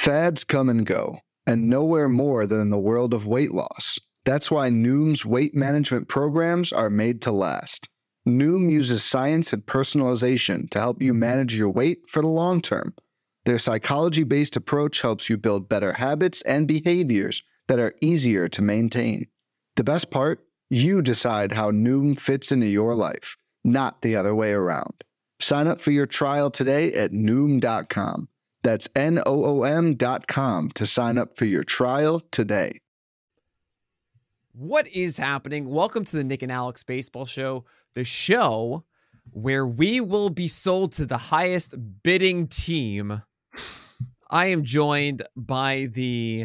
Fads come and go, and nowhere more than in the world of weight loss. That's why Noom's weight management programs are made to last. Noom uses science and personalization to help you manage your weight for the long term. Their psychology-based approach helps you build better habits and behaviors that are easier to maintain. The best part? You decide how Noom fits into your life, not the other way around. Sign up for your trial today at Noom.com. That's Noom.com to sign up for your trial today. What is happening? Welcome to the Nick and Alex Baseball Show, the show where we will be sold to the highest bidding team. I am joined by the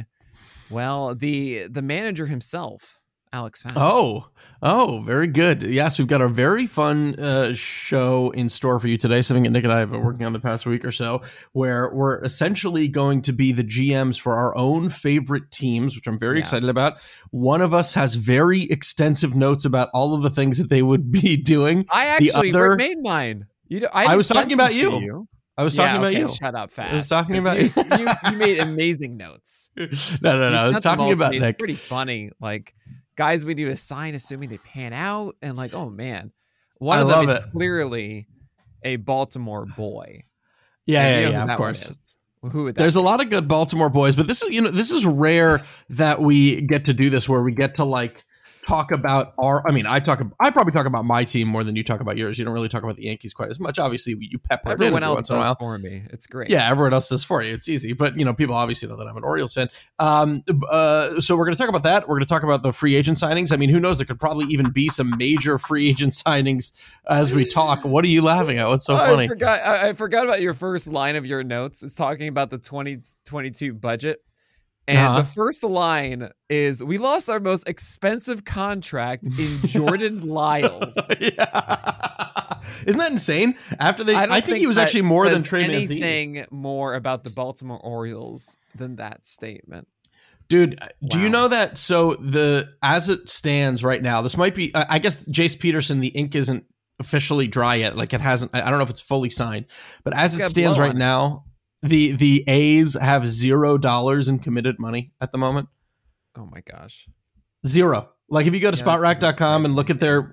manager himself, Alex Fountain. Oh, very good. Yes, we've got a very fun show in store for you today. Something that Nick and I have been working on the past week or so, where we're essentially going to be the GMs for our own favorite teams, which I'm very excited about. One of us has very extensive notes about all of the things that they would be doing. I actually made mine. I was talking about you. I was talking about you. Shut up fast. I was talking about you. You made amazing notes. No. I was talking about Nick. It's pretty funny. Like, guys we do a sign assuming they pan out, and like, oh man, one of them is clearly a Baltimore boy. Yeah, of course. Who would that There's be? a lot of good Baltimore boys, but this is rare that we get to do this, where we get to like talk about I probably talk about my team more than you talk about yours. You don't really talk about the Yankees quite as much. Obviously, you pepper everyone it in else every once does in a while. for me. It's great. Yeah, everyone else does for you. It's easy, but people obviously know that I'm an Orioles fan. So we're going to talk about that. We're going to talk about the free agent signings. I mean, who knows? There could probably even be some major free agent signings as we talk. What are you laughing at? What's so funny? I forgot about your first line of your notes. It's talking about the 2022 budget. And the first line is, we lost our most expensive contract in Jordan Lyles. Isn't that insane? I think he was actually more than Trey Mancini. Anything more about the Baltimore Orioles than that statement? Dude, do you know that? So as it stands right now, this might be, I guess Jace Peterson, the ink isn't officially dry yet. Like, it hasn't, I don't know if it's fully signed, but as it stands right now, the A's have $0 in committed money at the moment. Oh my gosh. Zero. Like, if you go to spotrac.com and look at their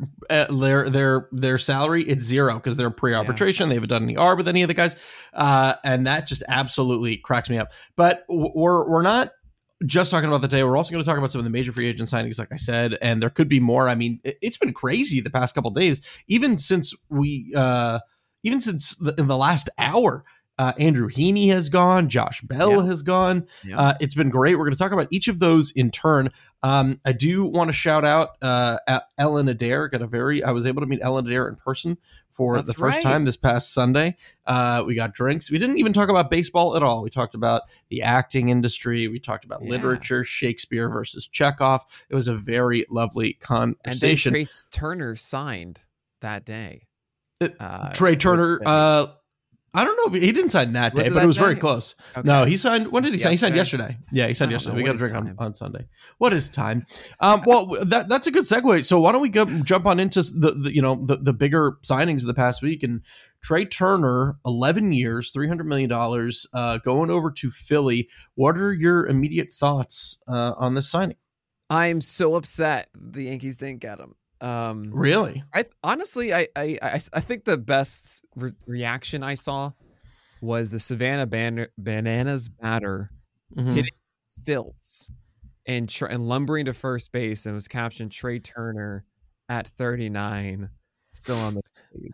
salary, it's zero because they're pre-arbitration. They haven't done any ARB with any of the guys. And that just absolutely cracks me up. But we're not just talking about the day. We're also going to talk about some of the major free agent signings, like I said, and there could be more. I mean, it's been crazy the past couple of days, even since in the last hour. Andrew Heaney has gone. Josh Bell has gone. It's been great. We're going to talk about each of those in turn. I do want to shout out Ellen Adair. I was able to meet Ellen Adair in person for the first time this past Sunday. We got drinks. We didn't even talk about baseball at all. We talked about the acting industry. We talked about literature, Shakespeare versus Chekhov. It was a very lovely conversation. And then Trace Turner signed that day. Trey Turner, I don't know if he didn't sign that day, but it was very close. Okay. No, he signed. When did he sign? He signed yesterday. Yeah, he signed yesterday. We got a drink on Sunday. What is time? Well, that's a good segue. So why don't we jump on into the bigger signings of the past week? And Trey Turner, 11 years, $300 million, going over to Philly. What are your immediate thoughts on this signing? I'm so upset the Yankees didn't get him. Really? I honestly think the best reaction I saw was the Savannah Bananas batter hitting stilts and lumbering to first base, and was captioned Trey Turner at 39 still on the stage.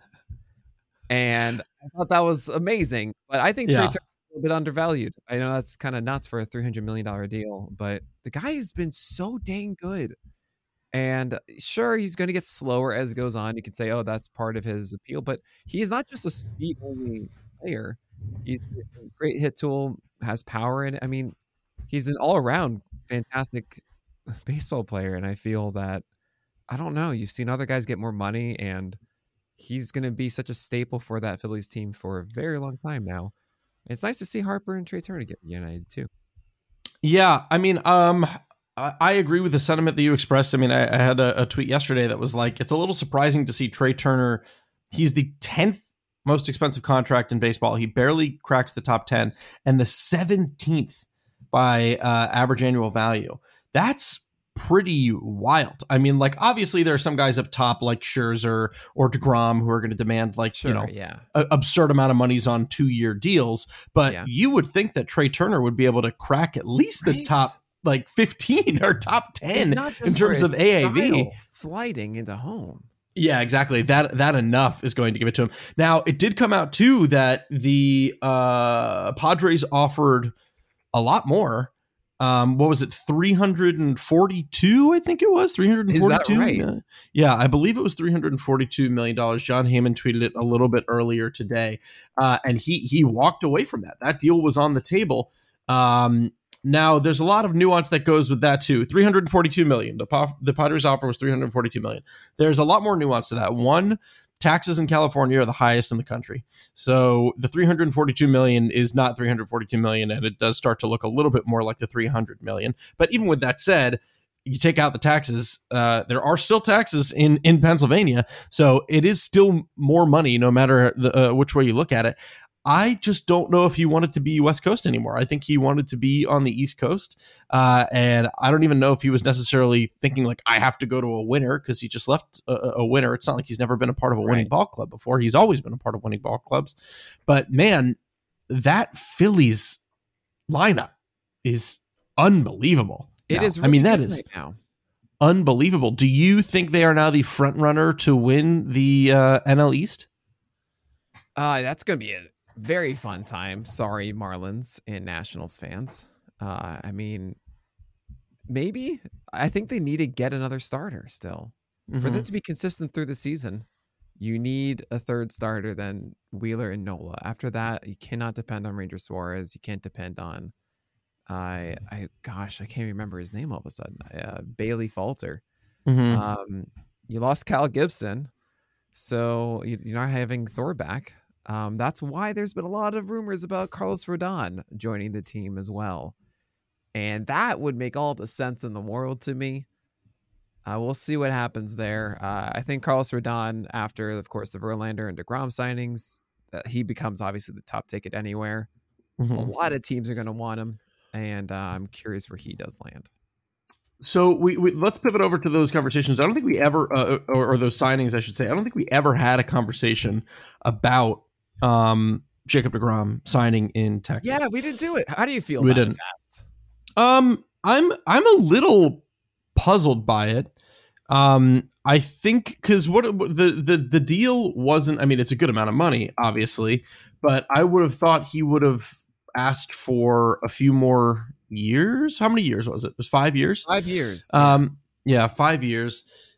And I thought that was amazing, but I think Trey Turner is a little bit undervalued. I know that's kind of nuts for a $300 million deal, but the guy has been so dang good. And sure, he's going to get slower as it goes on. You could say, oh, that's part of his appeal, but he's not just a speed-only player. He's a great hit tool, has power, and I mean, he's an all-around fantastic baseball player. And I feel that, I don't know, you've seen other guys get more money, and he's going to be such a staple for that Phillies team for a very long time now. It's nice to see Harper and Trey Turner get united too. Yeah, I mean, I agree with the sentiment that you expressed. I mean, I had a tweet yesterday that was like, it's a little surprising to see Trey Turner. He's the 10th most expensive contract in baseball. He barely cracks the top 10 and the 17th by average annual value. That's pretty wild. I mean, like, obviously there are some guys up top like Scherzer or DeGrom who are going to demand absurd amount of monies on 2-year deals. But you would think that Trey Turner would be able to crack at least the top like 15 or top 10 in terms of AAV. Sliding into home. Yeah, exactly. That enough is going to give it to him. Now, it did come out too that the Padres offered a lot more. What was it? 342, I think it was 342. Is that right? Yeah, I believe it was $342 million. John Heyman tweeted it a little bit earlier today. And he walked away from that. That deal was on the table. Now there's a lot of nuance that goes with that too. $342 million. The Padres offer was $342 million. There's a lot more nuance to that. One, taxes in California are the highest in the country. So the $342 million is not $342 million, and it does start to look a little bit more like the $300 million. But even with that said, you take out the taxes, there are still taxes in Pennsylvania. So it is still more money no matter which way you look at it. I just don't know if he wanted to be West Coast anymore. I think he wanted to be on the East Coast. And I don't even know if he was necessarily thinking like, I have to go to a winner, because he just left a winner. It's not like he's never been a part of a winning ball club before. He's always been a part of winning ball clubs. But man, that Phillies lineup is unbelievable. It is. Really that is right now. Unbelievable. Do you think they are now the front runner to win the NL East? That's going to be a very fun time. Sorry, Marlins and Nationals fans. I mean, maybe. I think they need to get another starter still. Mm-hmm. For them to be consistent through the season, you need a third starter than Wheeler and Nola. After that, you cannot depend on Ranger Suarez. You can't depend on, I can't remember his name all of a sudden. Bailey Falter. Mm-hmm. You lost Cal Gibson, so you're not having Thor back. That's why there's been a lot of rumors about Carlos Rodon joining the team as well. And that would make all the sense in the world to me. We'll see what happens there. I think Carlos Rodon, after, of course, the Verlander and DeGrom signings, he becomes obviously the top ticket anywhere. Mm-hmm. A lot of teams are going to want him. And I'm curious where he does land. So we let's pivot over to those conversations. I don't think we ever, or those signings, I should say. I don't think we ever had a conversation about Jacob DeGrom signing in Texas. Yeah, we didn't do it. How do you feel about it? I'm a little puzzled by it. I think because what the deal wasn't. I mean, it's a good amount of money, obviously, but I would have thought he would have asked for a few more years. How many years was it? It was 5 years. 5 years. 5 years.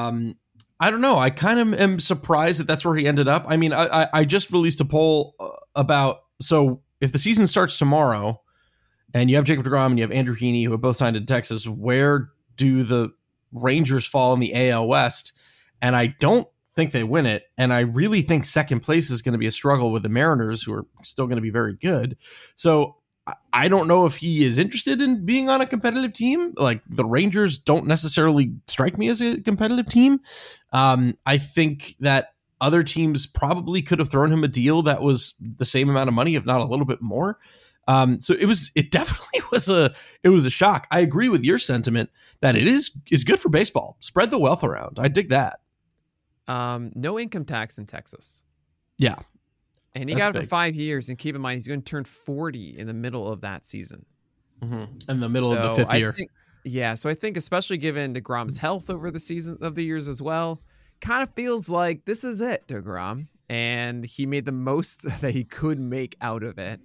I don't know. I kind of am surprised that that's where he ended up. I mean, I just released a poll about, so if the season starts tomorrow and you have Jacob DeGrom and you have Andrew Heaney, who have both signed in Texas, where do the Rangers fall in the AL West? And I don't think they win it. And I really think second place is going to be a struggle with the Mariners, who are still going to be very good. So I don't know if he is interested in being on a competitive team. Like, the Rangers don't necessarily strike me as a competitive team. I think that other teams probably could have thrown him a deal that was the same amount of money, if not a little bit more. So it definitely was a shock. I agree with your sentiment that it's good for baseball. Spread the wealth around. I dig that. No income tax in Texas. Yeah. And he got it for 5 years, and keep in mind, he's going to turn 40 in the middle of that season. Mm-hmm. In the middle of the fifth year. So I think especially given DeGrom's health over the season of the years as well, kind of feels like this is it, DeGrom. And he made the most that he could make out of it.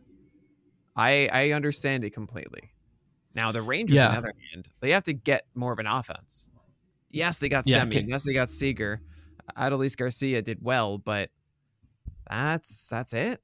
I understand it completely. Now, the Rangers, on the other hand, they have to get more of an offense. Yes, they got Semien. Yes, they got Seager. Adolis Garcia did well, but that's it.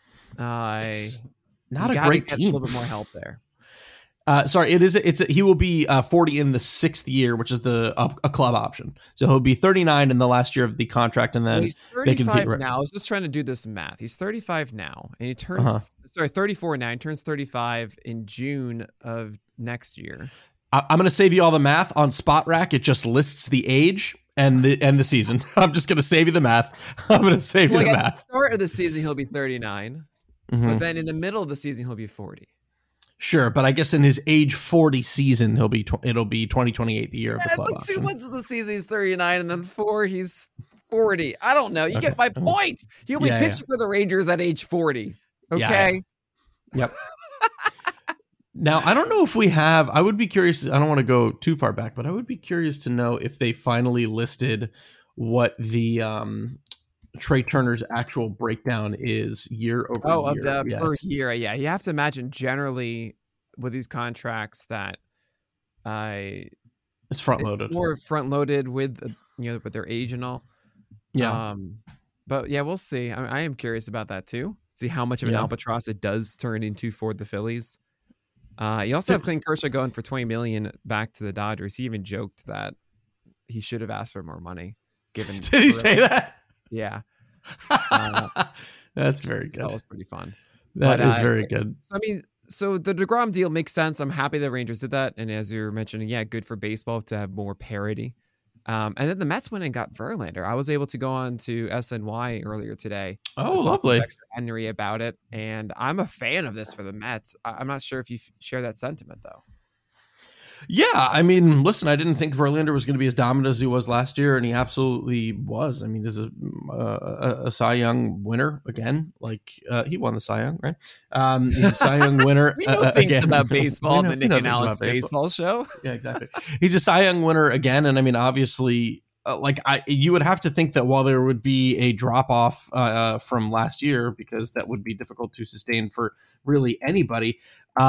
It's not a great team. A little bit more help there. Sorry, he will be 40 in the 6th year, which is a club option. So he'll be 39 in the last year of the contract, and then he's 35 now. I was just trying to do this math. He's 35 now, and he turns 34 now. He turns 35 in June of next year. I'm going to save you all the math on Spot Rack. It just lists the age, and the season. I'm just gonna save you the math. I'm gonna save you the At math. the start of the season, he'll be 39, but then in the middle of the season, he'll be 40. Sure, but I guess in his age 40 season, it'll be 2028, the year of the club It's like 2 option. months of the season, he's 39, and then 4, he's 40. I don't know. You get my point. He'll be pitching for the Rangers at age 40. Okay. Yep. Now, I don't know if we have, I would be curious, I don't want to go too far back, but I would be curious to know if they finally listed what the Trey Turner's actual breakdown is year over year. Of the per year. Yeah. You have to imagine generally with these contracts that it's front loaded. It's more front loaded with, with their age and all. Yeah. But yeah, we'll see. I am curious about that too. See how much of an albatross it does turn into for the Phillies. You also have Clayton Kershaw going for $20 million back to the Dodgers. He even joked that he should have asked for more money. Did he say that? Yeah. That's very good. That was pretty fun. That is very good. So the DeGrom deal makes sense. I'm happy the Rangers did that. And as you're mentioning, good for baseball to have more parity. And then the Mets went and got Verlander. I was able to go on to SNY earlier today. Oh, lovely. Henry about it. And I'm a fan of this for the Mets. I'm not sure if you share that sentiment, though. Yeah, I mean, listen, I didn't think Verlander was going to be as dominant as he was last year, and he absolutely was. I mean, this is a Cy Young winner again. Like he won the Cy Young, right? He's a Cy Young winner we know things again. about baseball, the Nick and Alex baseball show. Yeah, exactly. He's a Cy Young winner again, and I mean, obviously, you would have to think that while there would be a drop off from last year, because that would be difficult to sustain for really anybody.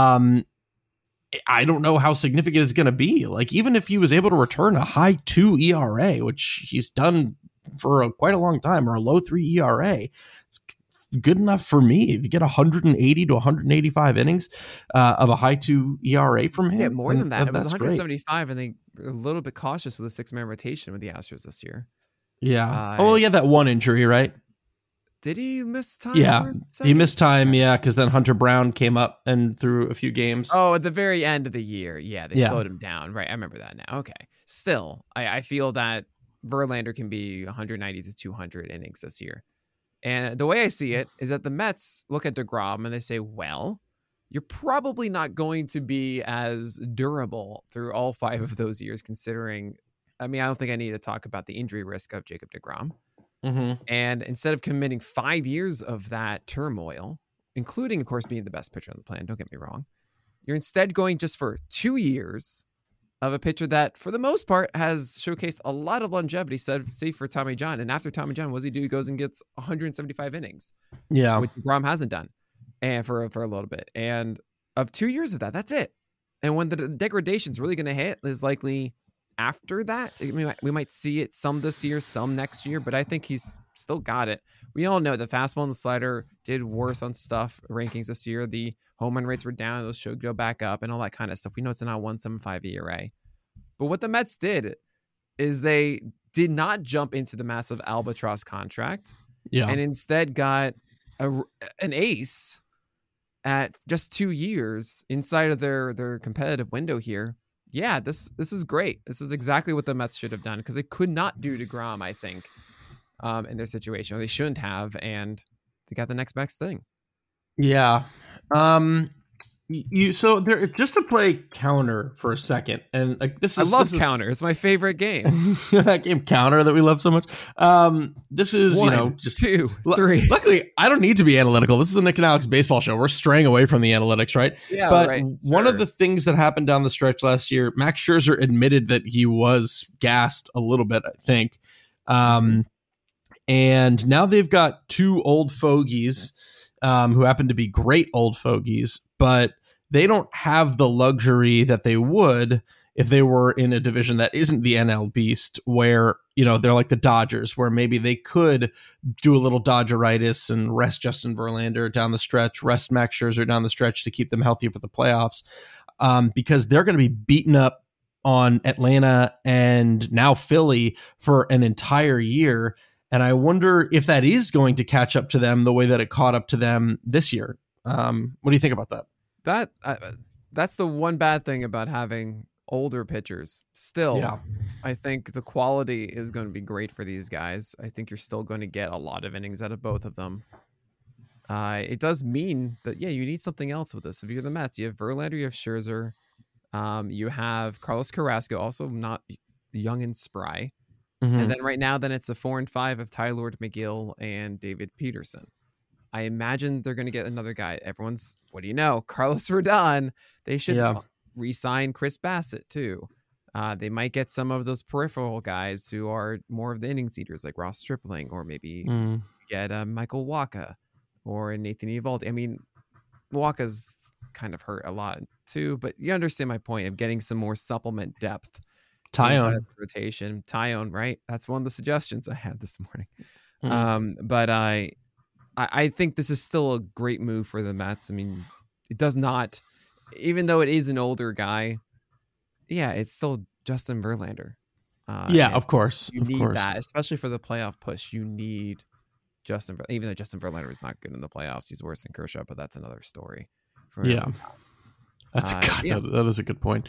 I don't know how significant it's going to be. Like, even if he was able to return a high 2 ERA, which he's done for quite a long time, or a low 3 ERA, it's good enough for me. If you get 180 to 185 innings of a high 2 ERA from him. Yeah, more than that. It was 175, great. and they were a little bit cautious with a 6-man rotation with the Astros this year. Yeah. That one injury, right? Did he miss time? Yeah, he missed time. Yeah, because then Hunter Brown came up and threw a few games. Oh, at the very end of the year. Yeah, they slowed him down. Right, I remember that now. Okay. Still, I feel that Verlander can be 190 to 200 innings this year. And the way I see it is that the Mets look at DeGrom and they say, well, you're probably not going to be as durable through all 5 of those years, considering, I don't think I need to talk about the injury risk of Jacob DeGrom. Mm-hmm. And instead of committing 5 years of that turmoil, including, of course, being the best pitcher on the planet, don't get me wrong, you're instead going just for 2 years of a pitcher that, for the most part, has showcased a lot of longevity, say for Tommy John. And after Tommy John, what does he do? He goes and gets 175 innings. Yeah. Which DeGrom hasn't done and for a little bit. And of 2 years of that, that's it. And when the degradation is really going to hit is likely after that. We might see it some this year, some next year, but I think he's still got it. We all know the fastball and the slider did worse on stuff rankings this year. The home run rates were down. Those should go back up and all that kind of stuff. We know it's not 1.75 ERA. But what the Mets did is they did not jump into the massive albatross contract and instead got an ace at just 2 years inside of their competitive window here. Yeah, this is great. This is exactly what the Mets should have done, because they could not do DeGrom, I think, in their situation, or they shouldn't have, and they got the next best thing. Yeah. So there, just to play counter for a second, and like I love counter. It's my favorite game. That game Counter that we love so much. This is 1, just 2, 3. Luckily, I don't need to be analytical. This is the Nick and Alex baseball show. We're straying away from the analytics, right? Yeah, but right. One of the things that happened down the stretch last year, Max Scherzer admitted that he was gassed a little bit, I think. And now they've got 2 old fogies who happen to be great old fogies, but they don't have the luxury that they would if they were in a division that isn't the NL Beast, where, they're like the Dodgers, where maybe they could do a little Dodgeritis and rest Justin Verlander down the stretch, rest Max Scherzer down the stretch to keep them healthy for the playoffs, because they're going to be beaten up on Atlanta and now Philly for an entire year. And I wonder if that is going to catch up to them the way that it caught up to them this year. What do you think about that? That's the one bad thing about having older pitchers. Still, I think the quality is going to be great for these guys. I think you're still going to get a lot of innings out of both of them. It does mean that, you need something else with this. If you're the Mets, you have Verlander, you have Scherzer, you have Carlos Carrasco, also not young and spry. Mm-hmm. And then right now, it's a 4 and 5 of Tylor McGill and David Peterson. I imagine they're going to get another guy. Everyone's, what do you know? Carlos Rodon. They should re-sign Chris Bassett too. They might get some of those peripheral guys who are more of the innings eaters, like Ross Stripling, or maybe get Michael Wacha or Nathan Eovaldi. I mean, Walker's kind of hurt a lot too, but you understand my point of getting some more supplement depth. Taillon rotation. Taillon, right? That's one of the suggestions I had this morning. But I think this is still a great move for the Mets. I mean, it does not, even though it is an older guy, it's still Justin Verlander. Of course. You need that, especially for the playoff push. You need Justin, even though Justin Verlander is not good in the playoffs, he's worse than Kershaw, but that's another story. That's that is a good point.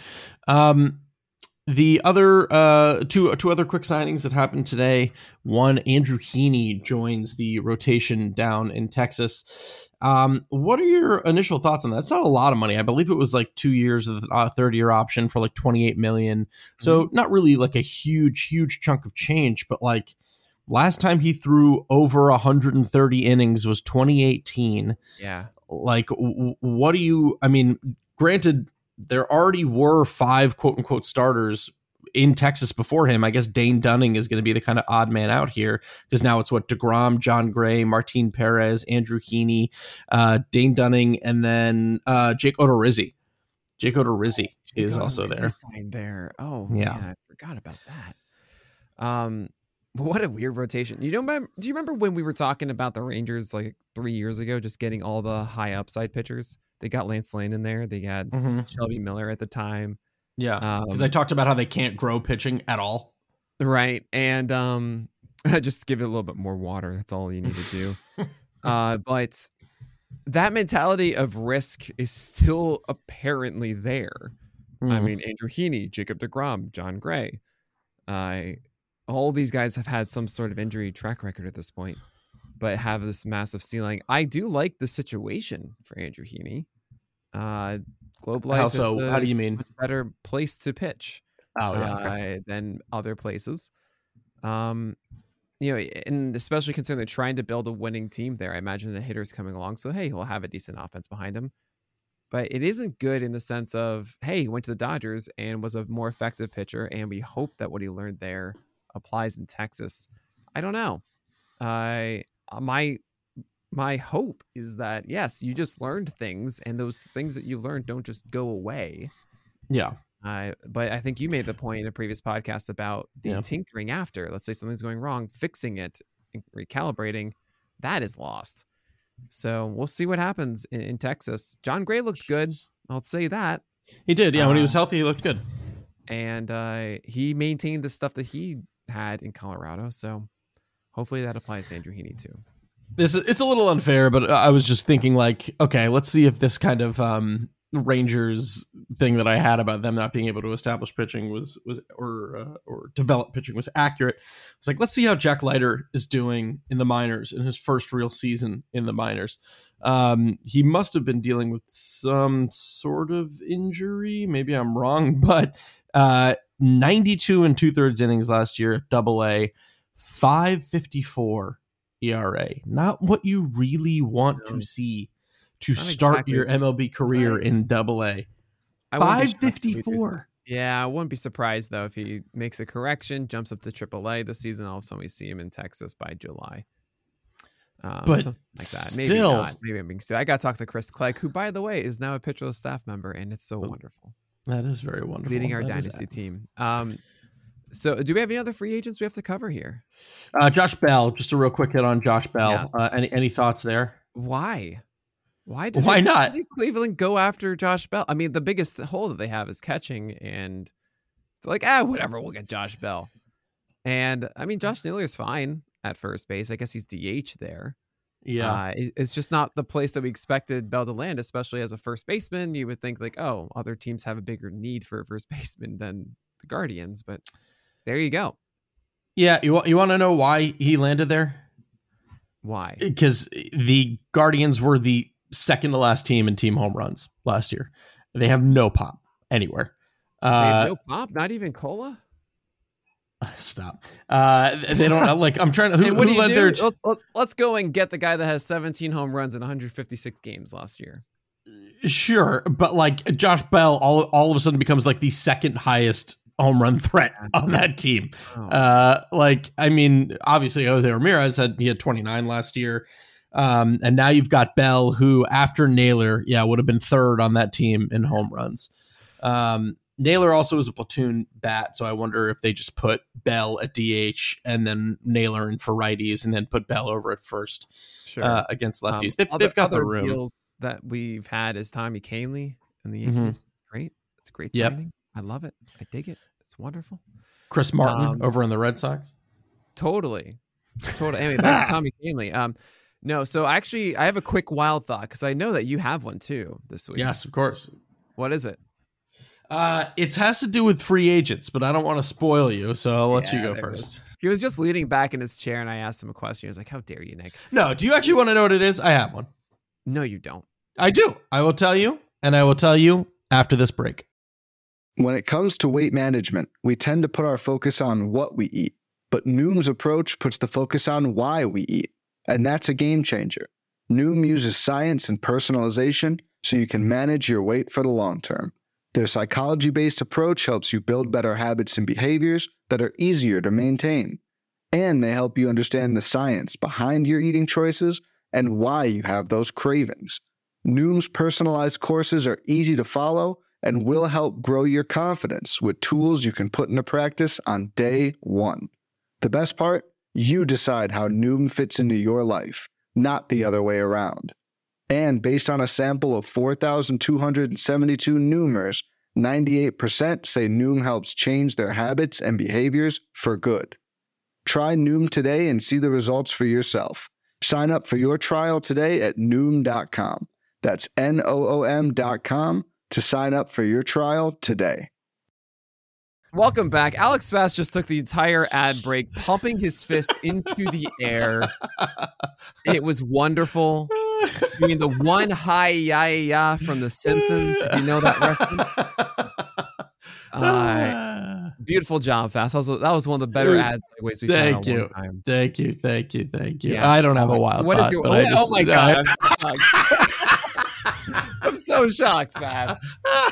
The other two other quick signings that happened today. One, Andrew Heaney joins the rotation down in Texas. What are your initial thoughts on that? It's not a lot of money. I believe it was like 2 years of a 30-year option for like $28 million. So not really like a huge chunk of change, but like last time he threw over 130 innings was 2018. Yeah. Like, what do you? I mean, granted, there already were 5 quote unquote starters in Texas before him. I guess Dane Dunning is going to be the kind of odd man out here because now it's DeGrom, John Gray, Martin Perez, Andrew Heaney, Dane Dunning, and then Jake Odorizzi. Jake Odorizzi is also there. Signed there. Oh, yeah. Man, I forgot about that. What a weird rotation. Do you remember when we were talking about the Rangers like 3 years ago, just getting all the high upside pitchers? They got Lance Lane in there. They had Shelby Miller at the time. Yeah, because I talked about how they can't grow pitching at all. Right, and just give it a little bit more water. That's all you need to do. But that mentality of risk is still apparently there. I mean, Andrew Heaney, Jacob deGrom, John Gray. All these guys have had some sort of injury track record at this point, but have this massive ceiling. I do like the situation for Andrew Heaney. Globe Life how do you mean? Much better place to pitch than other places. And especially considering they're trying to build a winning team there. I imagine the hitter's coming along, so hey, he'll have a decent offense behind him. But it isn't good in the sense of, hey, he went to the Dodgers and was a more effective pitcher, and we hope that what he learned there applies in Texas. I don't know. My hope is that, yes, you just learned things, and those things that you learned don't just go away. Yeah. But I think you made the point in a previous podcast about the tinkering after. Let's say something's going wrong, fixing it, and recalibrating, that is lost. So we'll see what happens in Texas. John Gray looked good. I'll say that. He did. Yeah. When he was healthy, he looked good. And he maintained the stuff that he had in Colorado. So hopefully that applies to Andrew Heaney too. It's a little unfair, but I was just thinking like, okay, let's see if this kind of Rangers thing that I had about them not being able to establish pitching or develop pitching was accurate. It's like, let's see how Jack Leiter is doing in the minors in his first real season in the minors. He must have been dealing with some sort of injury. Maybe I'm wrong, but 92 and 2/3 innings last year at AA, 5.54 ERA. Not what you really want to see to start your MLB career in AA. 5.54. Yeah, I wouldn't be surprised though if he makes a correction, jumps up to AAA this season. All of a sudden, we see him in Texas by July. But like that. Maybe still, not. Maybe I'm being stupid. I got to talk to Chris Clegg, who, by the way, is now a Pitcher List staff member, and it's so wonderful. That is very wonderful. Leading our dynasty team. So, do we have any other free agents we have to cover here? Josh Bell. Just a real quick hit on Josh Bell. Yes. Any thoughts there? Why? Why not? Did Cleveland go after Josh Bell? I mean, the biggest hole that they have is catching, and they're like, whatever, we'll get Josh Bell. And I mean, Josh Naylor is fine at first base. I guess he's DH there. Yeah, it's just not the place that we expected Bell to land, especially as a first baseman. You would think like, other teams have a bigger need for a first baseman than the Guardians, but there you go. Yeah, you want to know why he landed there? Why? Because the Guardians were the second to last team in team home runs last year. They have no pop anywhere. They have no pop, not even cola. Stop. They don't like. I'm trying to. Who led their? Let's go and get the guy that has 17 home runs in 156 games last year. Sure, but like Josh Bell, all of a sudden becomes like the second highest home run threat on that team. Like, I mean, obviously Jose Ramirez he had 29 last year. And now you've got Bell, who after Naylor, would have been third on that team in home runs. Naylor also was a platoon bat, so I wonder if they just put Bell at DH and then Naylor in for righties and then put Bell over at first against lefties. They've got the room. Deals that we've had is Tommy Kahnle and the Yankees. It's great. It's a great signing. I love it. I dig it. It's wonderful. Chris Martin over in the Red Sox. Totally. Anyway, back to Tommy Kahnle. No, so actually, I have a quick wild thought because I know that you have one too this week. Yes, of course. What is it? It has to do with free agents, but I don't want to spoil you, so I'll let you go first. He was just leaning back in his chair, and I asked him a question. He was like, "How dare you, Nick?" No, do you actually want to know what it is? I have one. No, you don't. I do. I will tell you, and I will tell you after this break. When it comes to weight management, we tend to put our focus on what we eat, but Noom's approach puts the focus on why we eat, and that's a game changer. Noom uses science and personalization so you can manage your weight for the long term. Their psychology-based approach helps you build better habits and behaviors that are easier to maintain. And they help you understand the science behind your eating choices and why you have those cravings. Noom's personalized courses are easy to follow and will help grow your confidence with tools you can put into practice on day one. The best part? You decide how Noom fits into your life, not the other way around. And based on a sample of 4,272 Noomers, 98% say Noom helps change their habits and behaviors for good. Try Noom today and see the results for yourself. Sign up for your trial today at Noom.com. That's Noom.com to sign up for your trial today. Welcome back. Alex Bass just took the entire ad break, pumping his fist into the air. It was wonderful. Doing the one high ya from The Simpsons. You know that reference? Beautiful job, Fast. That was one of the better ad segues we've had in a long time. Thank you. Yeah. I don't have a wild what thought. Is your, but oh my God. I'm so shocked, Fast.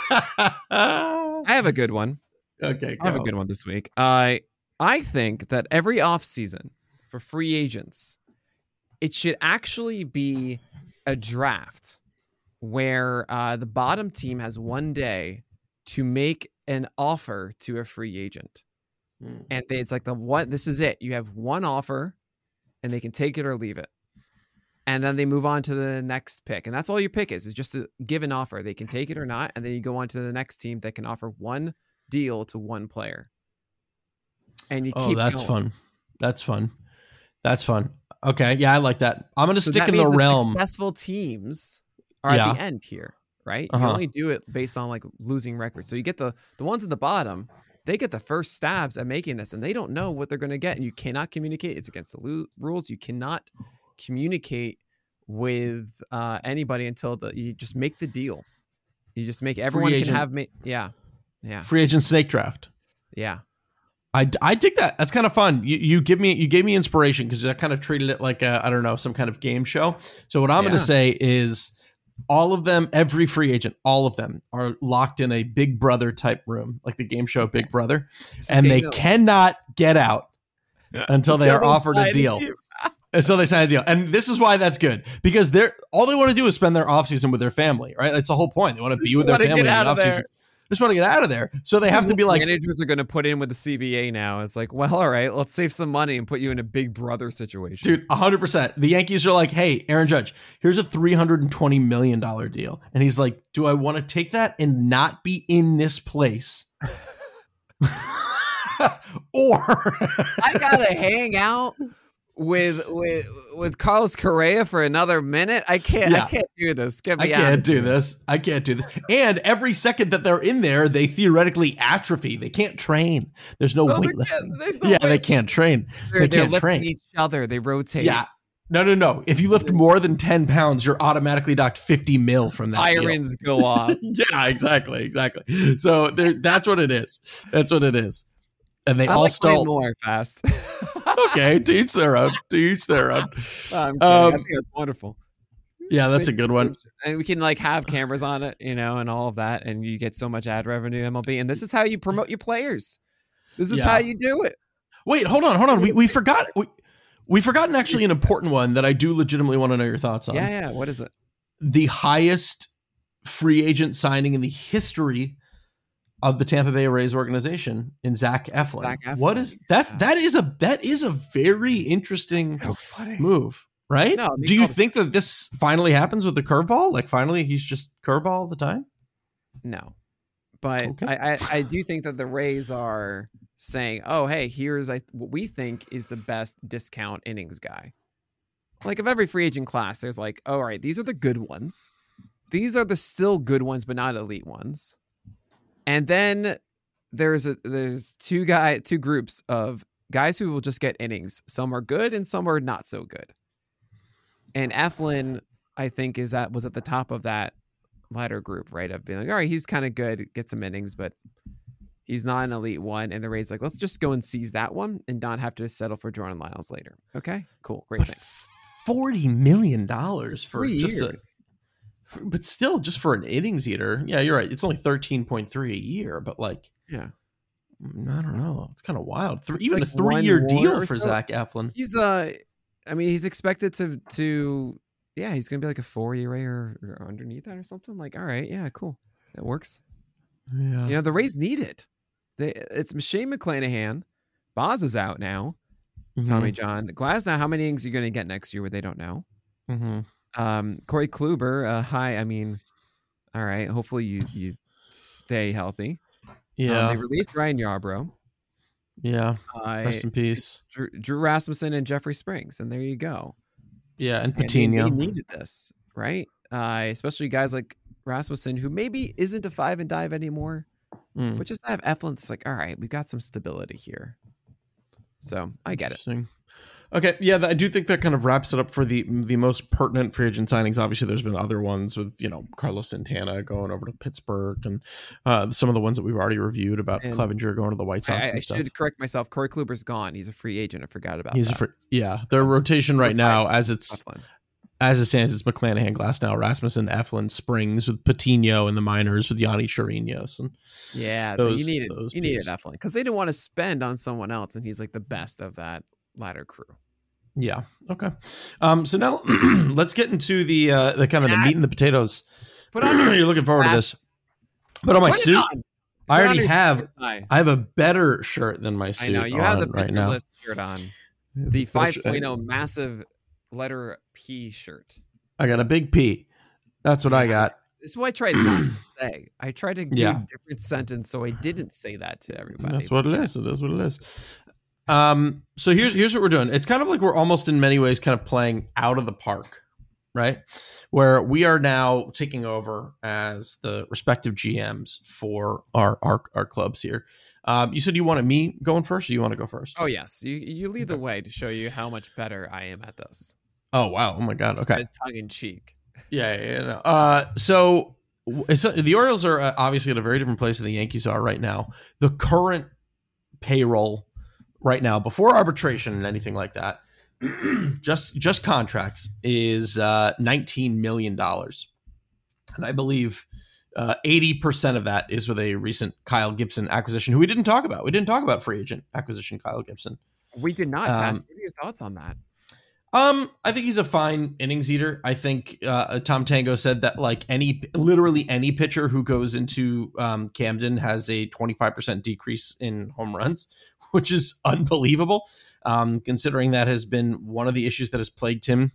I have a good one. Okay, I have a good one this week. I think that every offseason for free agents, it should actually be a draft where the bottom team has one day to make an offer to a free agent. And it's like this is it. You have one offer and they can take it or leave it. And then they move on to the next pick. And that's all your pick is just to give an offer. They can take it or not. And then you go on to the next team that can offer one deal to one player. And you keep that's going. fun. That's fun. Okay. Yeah, I like that. I'm going to stick in the realm. Successful teams are at the end here, right? You only do it based on like losing records. So you get the ones at the bottom, they get the first stabs at making this and they don't know what they're going to get. And you cannot communicate. It's against the rules. You cannot communicate with anybody until you just make the deal. You just make everyone can have yeah. Free agent snake draft. Yeah. I dig that. That's kind of fun. You gave me inspiration because I kind of treated it like some kind of game show. So what I'm going to say is all of them, every free agent, all of them are locked in a Big Brother type room, like the game show Big Brother, and they cannot get out until they are offered a deal. So they sign a deal. And this is why that's good because all they want to do is spend their offseason with their family, right? That's the whole point. They want to be with their family in the offseason. Just want to get out of there. So they have to be like managers are going to put in with the CBA now. It's like, well, all right, let's save some money and put you in a Big Brother situation. Dude, 100%. The Yankees are like, hey, Aaron Judge, here's a $320 million deal. And he's like, do I want to take that and not be in this place? Or I got to hang out with Carlos Correa for another minute. I can't do this. Get me I can't do this. And every second that they're in there, they theoretically atrophy. They can't train. There's no weightlifting. They can't train. They can't train each other. They rotate. Yeah. No. If you lift more than 10 pounds, you're automatically docked 50 mil from that. Sirens go off. Yeah, exactly. So that's what it is. And they all stall more fast. Okay, to each their own. I'm kidding. I think that's wonderful. Yeah, that's a good one. And we can have cameras on it, and all of that, and you get so much ad revenue, MLB. And this is how you promote your players. This is how you do it. Wait, hold on. We forgot. We've forgotten actually an important one that I do legitimately want to know your thoughts on. Yeah. What is it? The highest free agent signing in the history of the Tampa Bay Rays organization in Zach Eflin. What is that is a very interesting move, right? No, do you think that this finally happens with the curveball? Finally he's just curveball all the time? No. But okay. I do think that the Rays are saying, oh, hey, here's what we think is the best discount innings guy. Of every free agent class, there's all right, these are the good ones. These are the still good ones, but not elite ones. And then there's two groups of guys who will just get innings. Some are good and some are not so good. And Eflin, I think, was at the top of that latter group, right? Of being all right, he's kind of good, get some innings, but he's not an elite one. And the Rays let's just go and seize that one and not have to settle for Jordan Lyles later. Okay, cool, great thing. $40 million for 3 years. But still, just for an innings eater, yeah, you're right. It's only 13.3 a year, but I don't know. It's kind of wild. Even a 3-year deal for Zach Eflin. He's expected to. Yeah, he's gonna be a 4 ERA or underneath that or something. All right, yeah, cool, that works. Yeah, the Rays need it. It's Shane McClanahan. Boz is out now. Mm-hmm. Tommy John Glasnow. How many innings are you gonna get next year? Where they don't know. Mm-hmm. Corey Kluber, hi. All right. Hopefully you stay healthy. Yeah. They released Ryan Yarbrough. Yeah. Rest in peace. Drew Rasmussen and Jeffrey Springs, and there you go. Yeah, and Patino. They needed this, right? Especially guys like Rasmussen, who maybe isn't a 5 and dive anymore, but just to have Eflin, it's all right, we've got some stability here. So I get it. Okay, yeah, I do think that kind of wraps it up for the most pertinent free agent signings. Obviously, there's been other ones with Carlos Santana going over to Pittsburgh, and some of the ones that we've already reviewed about Clevinger going to the White Sox and stuff. I should correct myself. Corey Kluber's gone. He's a free agent. I forgot about that. Their rotation right now, as it stands, is McClanahan, Glasnow, Rasmussen, Eflin, Springs with Patino in the minors with Yanni Chirinos. And you needed Eflin because they didn't want to spend on someone else, and he's the best of that latter crew. Yeah. Okay. So now let's get into the kind of the meat and the potatoes. You're looking forward to this. Put on my suit. I already have. I have a better shirt than my suit. I know you have the right now. Shirt on. The 5.0 massive letter P shirt. I got a big P. That's what I got. This is what I tried not to say. I tried to give a different sentence, so I didn't say that to everybody. That's what it is. That's what it is. So here's what we're doing. It's kind of we're almost in many ways kind of playing out of the park, right? Where we are now taking over as the respective GMs for our clubs here. You said you wanted me going first, or you want to go first? Oh yes, you lead the way to show you how much better I am at this. Oh wow! Oh my god! Okay, it's tongue in cheek. Yeah. So the Orioles are obviously at a very different place than the Yankees are right now. The current payroll right now, before arbitration and anything like that, just contracts is $19 million. And I believe 80% of that is with a recent Kyle Gibson acquisition, who we didn't talk about. We didn't talk about free agent acquisition Kyle Gibson. We did not. What are your thoughts on that? I think he's a fine innings eater. I think Tom Tango said that literally any pitcher who goes into Camden has a 25% decrease in home runs, which is unbelievable, considering that has been one of the issues that has plagued him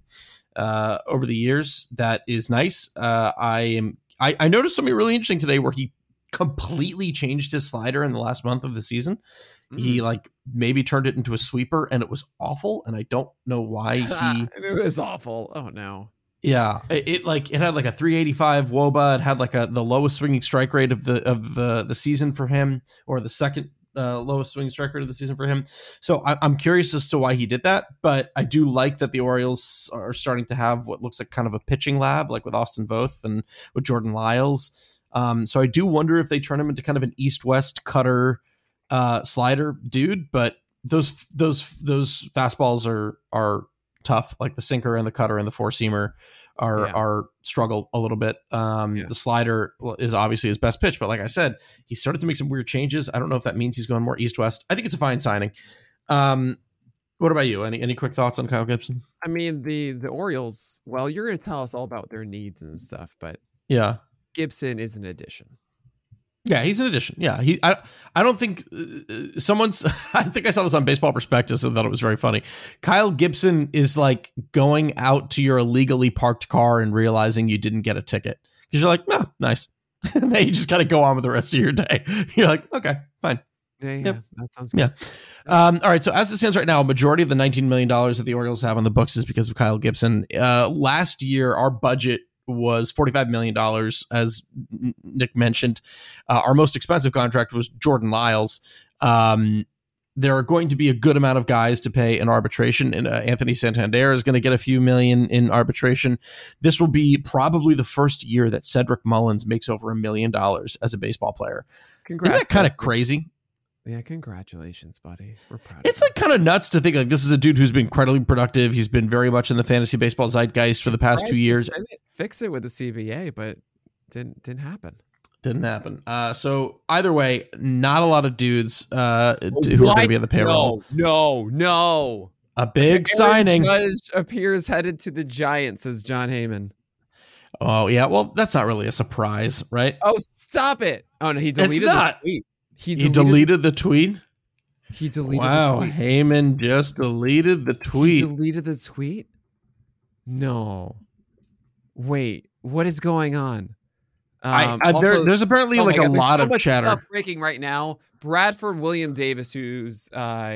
over the years. That is nice. I noticed something really interesting today where he completely changed his slider in the last month of the season. He like maybe turned it into a sweeper, and it was awful. And I don't know why he. It was awful. Oh no. Yeah, it had like a 385 WOBA. It had like the lowest swinging strike rate of the season for him, or the second lowest swinging strike rate of the season for him. So I'm curious as to why he did that, but I do like that the Orioles are starting to have what looks like kind of a pitching lab, like with Austin Voth and with Jordan Lyles. So I do wonder if they turn him into kind of an east-west cutter slider dude, but those fastballs are tough. Like the sinker and the cutter and the four-seamer are struggle a little bit. The slider is obviously his best pitch, but like I said, he started to make some weird changes. I don't know if that means he's going more east-west. I think it's a fine signing. What about you? Any quick thoughts on Kyle Gibson? I mean, the Orioles, well, you're going to tell us all about their needs and stuff, but yeah, Gibson is an addition. Yeah, he's an addition. Yeah, I don't think someone's. I think I saw this on Baseball Prospectus and thought it was very funny. Kyle Gibson is like going out to your illegally parked car and realizing you didn't get a ticket because you're like, oh, nice. And then you just got to go on with the rest of your day. You're like, okay, fine. Yeah, Yep. that sounds good. Yeah. All right. So as it stands right now, a majority of the $19 million that the Orioles have on the books is because of Kyle Gibson. Last year, our budget was $45 million, as Nick mentioned. Our most expensive contract was Jordan Lyles. There are going to be a good amount of guys to pay in arbitration, and Anthony Santander is going to get a few million in arbitration. This will be probably the first year that Cedric Mullins makes over $1 million as a baseball player. Congrats. Isn't that kind of crazy? Yeah, congratulations, buddy. We're proud of It's you. like kind of nuts to think like this is a dude who's been incredibly productive. He's been very much in the fantasy baseball zeitgeist for the past 2 years. Fix it with the CBA, but didn't happen. Didn't happen. So either way, not a lot of dudes who are going to be on the payroll. No. A big Aaron signing. Judge appears headed to the Giants, says John Heyman. Oh yeah, well that's not really a surprise, right? Oh, stop it! Oh no, he deleted the tweet. He deleted the tweet. He deleted wow, the tweet. Heyman just deleted the tweet. He deleted the tweet? No. Wait, what is going on? Also, there's apparently like a lot of chatter stuff breaking right now. Bradford William Davis, who's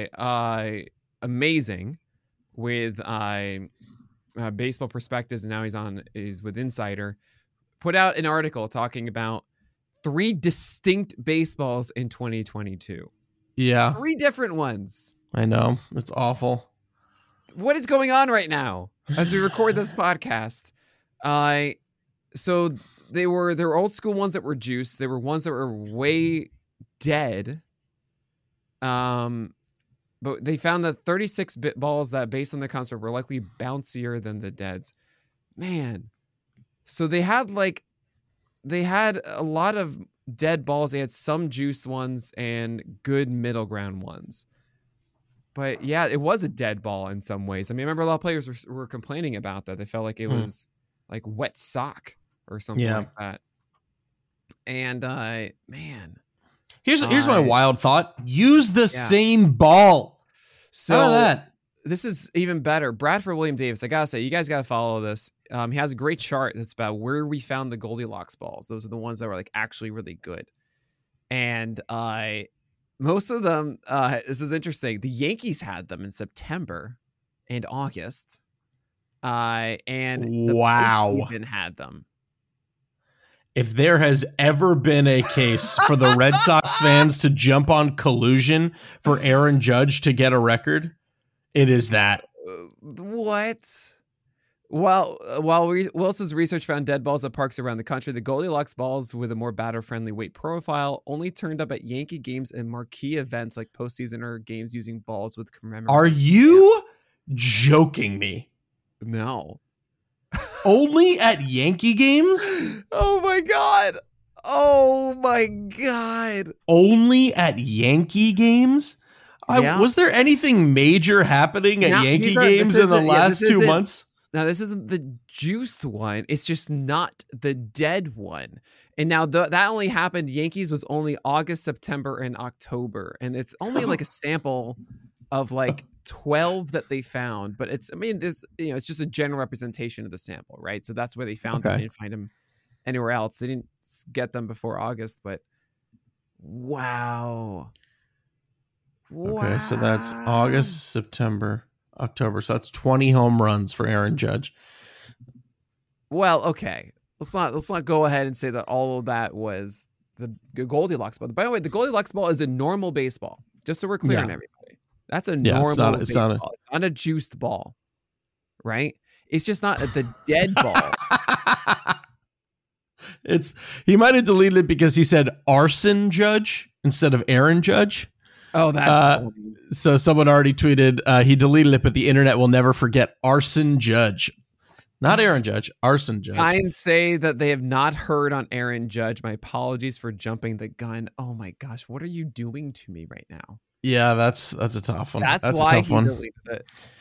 amazing with Baseball Prospectus, and now he's with Insider, put out an article talking about 3 distinct baseballs in 2022. Yeah. 3 different ones. I know. It's awful. What is going on right now as we record this podcast? So there were old school ones that were juiced. There were ones that were way dead. But they found that 36-bit balls that, based on the construct, were likely bouncier than the deads. Man. So they had a lot of dead balls. They had some juiced ones and good middle ground ones. But yeah, it was a dead ball in some ways. I mean, I remember a lot of players were complaining about that. They felt like it was like wet sock or something like that. And man, here's my wild thought: use the same ball. So that this is even better. Bradford William Davis. I gotta say, you guys gotta follow this. He has a great chart that's about where we found the Goldilocks balls. Those are the ones that were like actually really good. And most of them, this is interesting. The Yankees had them in September and August. And the postseason had them. If there has ever been a case for the Red Sox fans to jump on collusion for Aaron Judge to get a record, it is that. What? While Wilson's research found dead balls at parks around the country, the Goldilocks balls with a more batter-friendly weight profile only turned up at Yankee games and marquee events like postseason or games using balls with commemorative. Are you joking me? No. Only at Yankee games? Oh my god. Oh my god. Only at Yankee games? Yeah. Was there anything major happening at Yankee games in the last 2 months? Now, this isn't the juiced one. It's just not the dead one. And now that only happened. Yankees was only August, September, and October. And it's only like a sample of like 12 that they found. But it's just a general representation of the sample, right? So that's where they found them. They didn't find them anywhere else. They didn't get them before August. But Wow. Okay, so that's August, September, October. So that's 20 home runs for Aaron Judge. Well, okay. Let's not go ahead and say that all of that was the Goldilocks ball. By the way, the Goldilocks ball is a normal baseball. Just so we're clear on everybody. That's a normal baseball. It's not a juiced ball. Right? It's just not the dead ball. He might have deleted it because he said Arson Judge instead of Aaron Judge. Oh, that's funny. So someone already tweeted he deleted it, but the internet will never forget Arson Judge. Not Aaron Judge, Arson Judge. I say that they have not heard on Aaron Judge. My apologies for jumping the gun. Oh my gosh, what are you doing to me right now? Yeah, that's a tough one. That's why a tough one. Deleted it.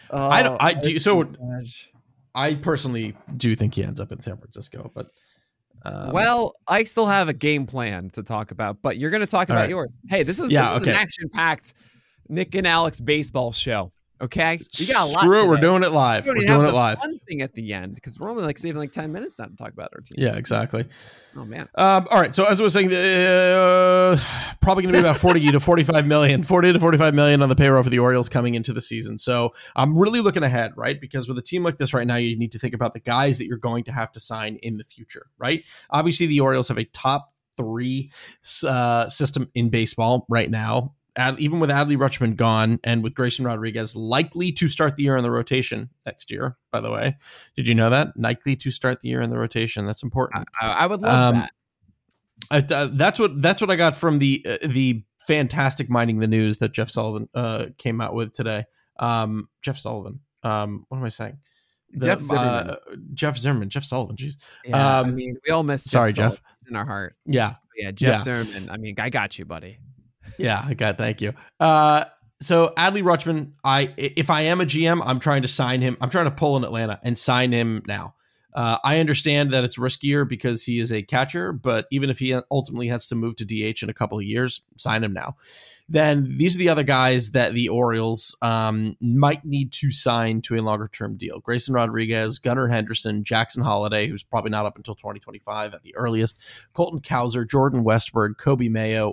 I personally do think he ends up in San Francisco, but well, I still have a game plan to talk about, but you're going to talk about yours. Hey, this is an action-packed Nick and Alex baseball show. Okay, we got a lot. Screw it, we're doing it live. We're doing it live. Fun thing at the end because we're only saving 10 minutes now to talk about our teams. Yeah, exactly. Oh man. All right. So as I was saying, probably going to be about 40 to 45 million on the payroll for the Orioles coming into the season. So I'm really looking ahead, right? Because with a team like this right now, you need to think about the guys that you're going to have to sign in the future, right? Obviously, the Orioles have a top 3 system in baseball right now. Even with Adley Rutschman gone and with Grayson Rodriguez likely to start the year in the rotation next year, by the way. Did you know that? Likely to start the year in the rotation. That's important. I would love that. That's what I got from the fantastic Minding the News that Jeff Sullivan came out with today. Jeff Sullivan. What am I saying? Jeff Zimmerman. Jeff Zimmerman. Jeff Sullivan. Jeez. Yeah, we all miss Jeff in our heart. Yeah. Yeah, Jeff Zimmerman. I got you, buddy. Yeah, thank you. So Adley Rutschman, if I am a GM, I'm trying to sign him. I'm trying to pull in Atlanta and sign him now. I understand that it's riskier because he is a catcher, but even if he ultimately has to move to DH in a couple of years, sign him now. Then these are the other guys that the Orioles might need to sign to a longer-term deal. Grayson Rodriguez, Gunnar Henderson, Jackson Holliday, who's probably not up until 2025 at the earliest, Colton Cowser, Jordan Westberg, Kobe Mayo,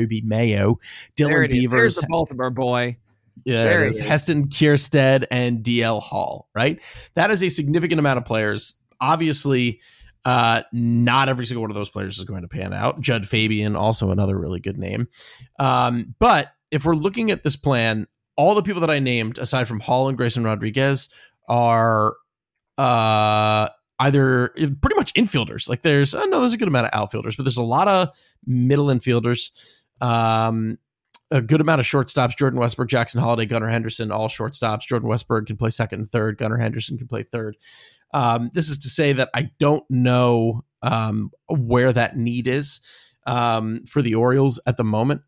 Dylan Beavers. There's the Baltimore boy. Yeah, there it is. Heston Kierstead and DL Hall, right? That is a significant amount of players. Obviously, not every single one of those players is going to pan out. Judd Fabian, also another really good name. But if we're looking at this plan, all the people that I named, aside from Hall and Grayson Rodriguez, are either pretty much infielders. Like there's a good amount of outfielders, but there's a lot of middle infielders. A good amount of shortstops. Jordan Westberg, Jackson Holliday, Gunnar Henderson, all shortstops. Jordan Westberg can play second and third. Gunnar Henderson can play third. This is to say that I don't know where that need is for the Orioles at the moment.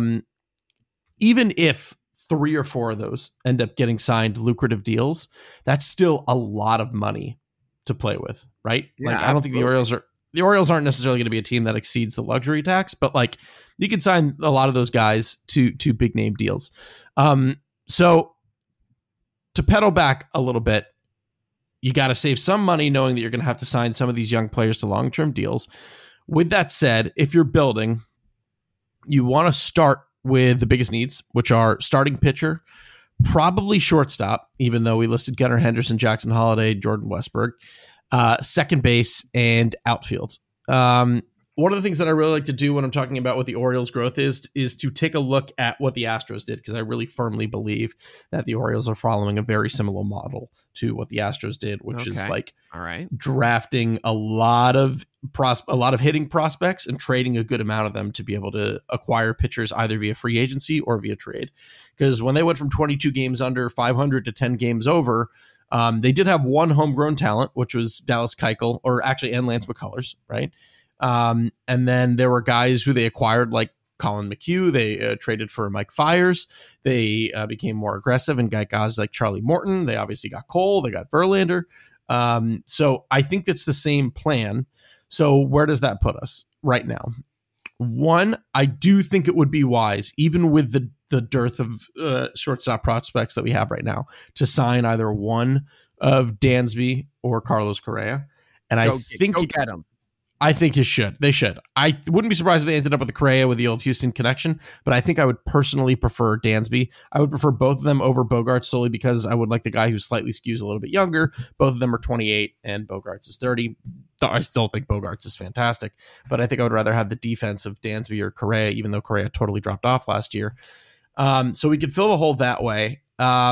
Even if 3 or 4 of those end up getting signed lucrative deals, that's still a lot of money to play with, right? Yeah, I don't think the Orioles aren't necessarily going to be a team that exceeds the luxury tax, but like you can sign a lot of those guys to big name deals. So to pedal back a little bit, you got to save some money knowing that you're going to have to sign some of these young players to long-term deals. With that said, if you're building, you want to start with the biggest needs, which are starting pitcher, probably shortstop, even though we listed Gunnar Henderson, Jackson Holliday, Jordan Westberg, second base, and outfield. One of the things that I really like to do when I'm talking about what the Orioles' growth is to take a look at what the Astros did, because I really firmly believe that the Orioles are following a very similar model to what the Astros did, which is like drafting a lot of hitting prospects and trading a good amount of them to be able to acquire pitchers either via free agency or via trade. Because when they went from 22 games under 500 to 10 games over, they did have one homegrown talent, which was Dallas Keuchel, and Lance McCullers, right? And then there were guys who they acquired like Colin McHugh. They traded for Mike Fiers. They became more aggressive and got guys like Charlie Morton. They obviously got Cole. They got Verlander. So I think that's the same plan. So where does that put us right now? One, I do think it would be wise, even with the dearth of shortstop prospects that we have right now, to sign either one of Dansby or Carlos Correa. And go get him. I think they should. I wouldn't be surprised if they ended up with the Correa with the old Houston connection, but I think I would personally prefer Dansby. I would prefer both of them over Bogaerts solely because I would like the guy who slightly skews a little bit younger. Both of them are 28 and Bogaerts is 30. I still think Bogaerts is fantastic, but I think I would rather have the defense of Dansby or Correa, even though Correa totally dropped off last year. So we could fill the hole that way.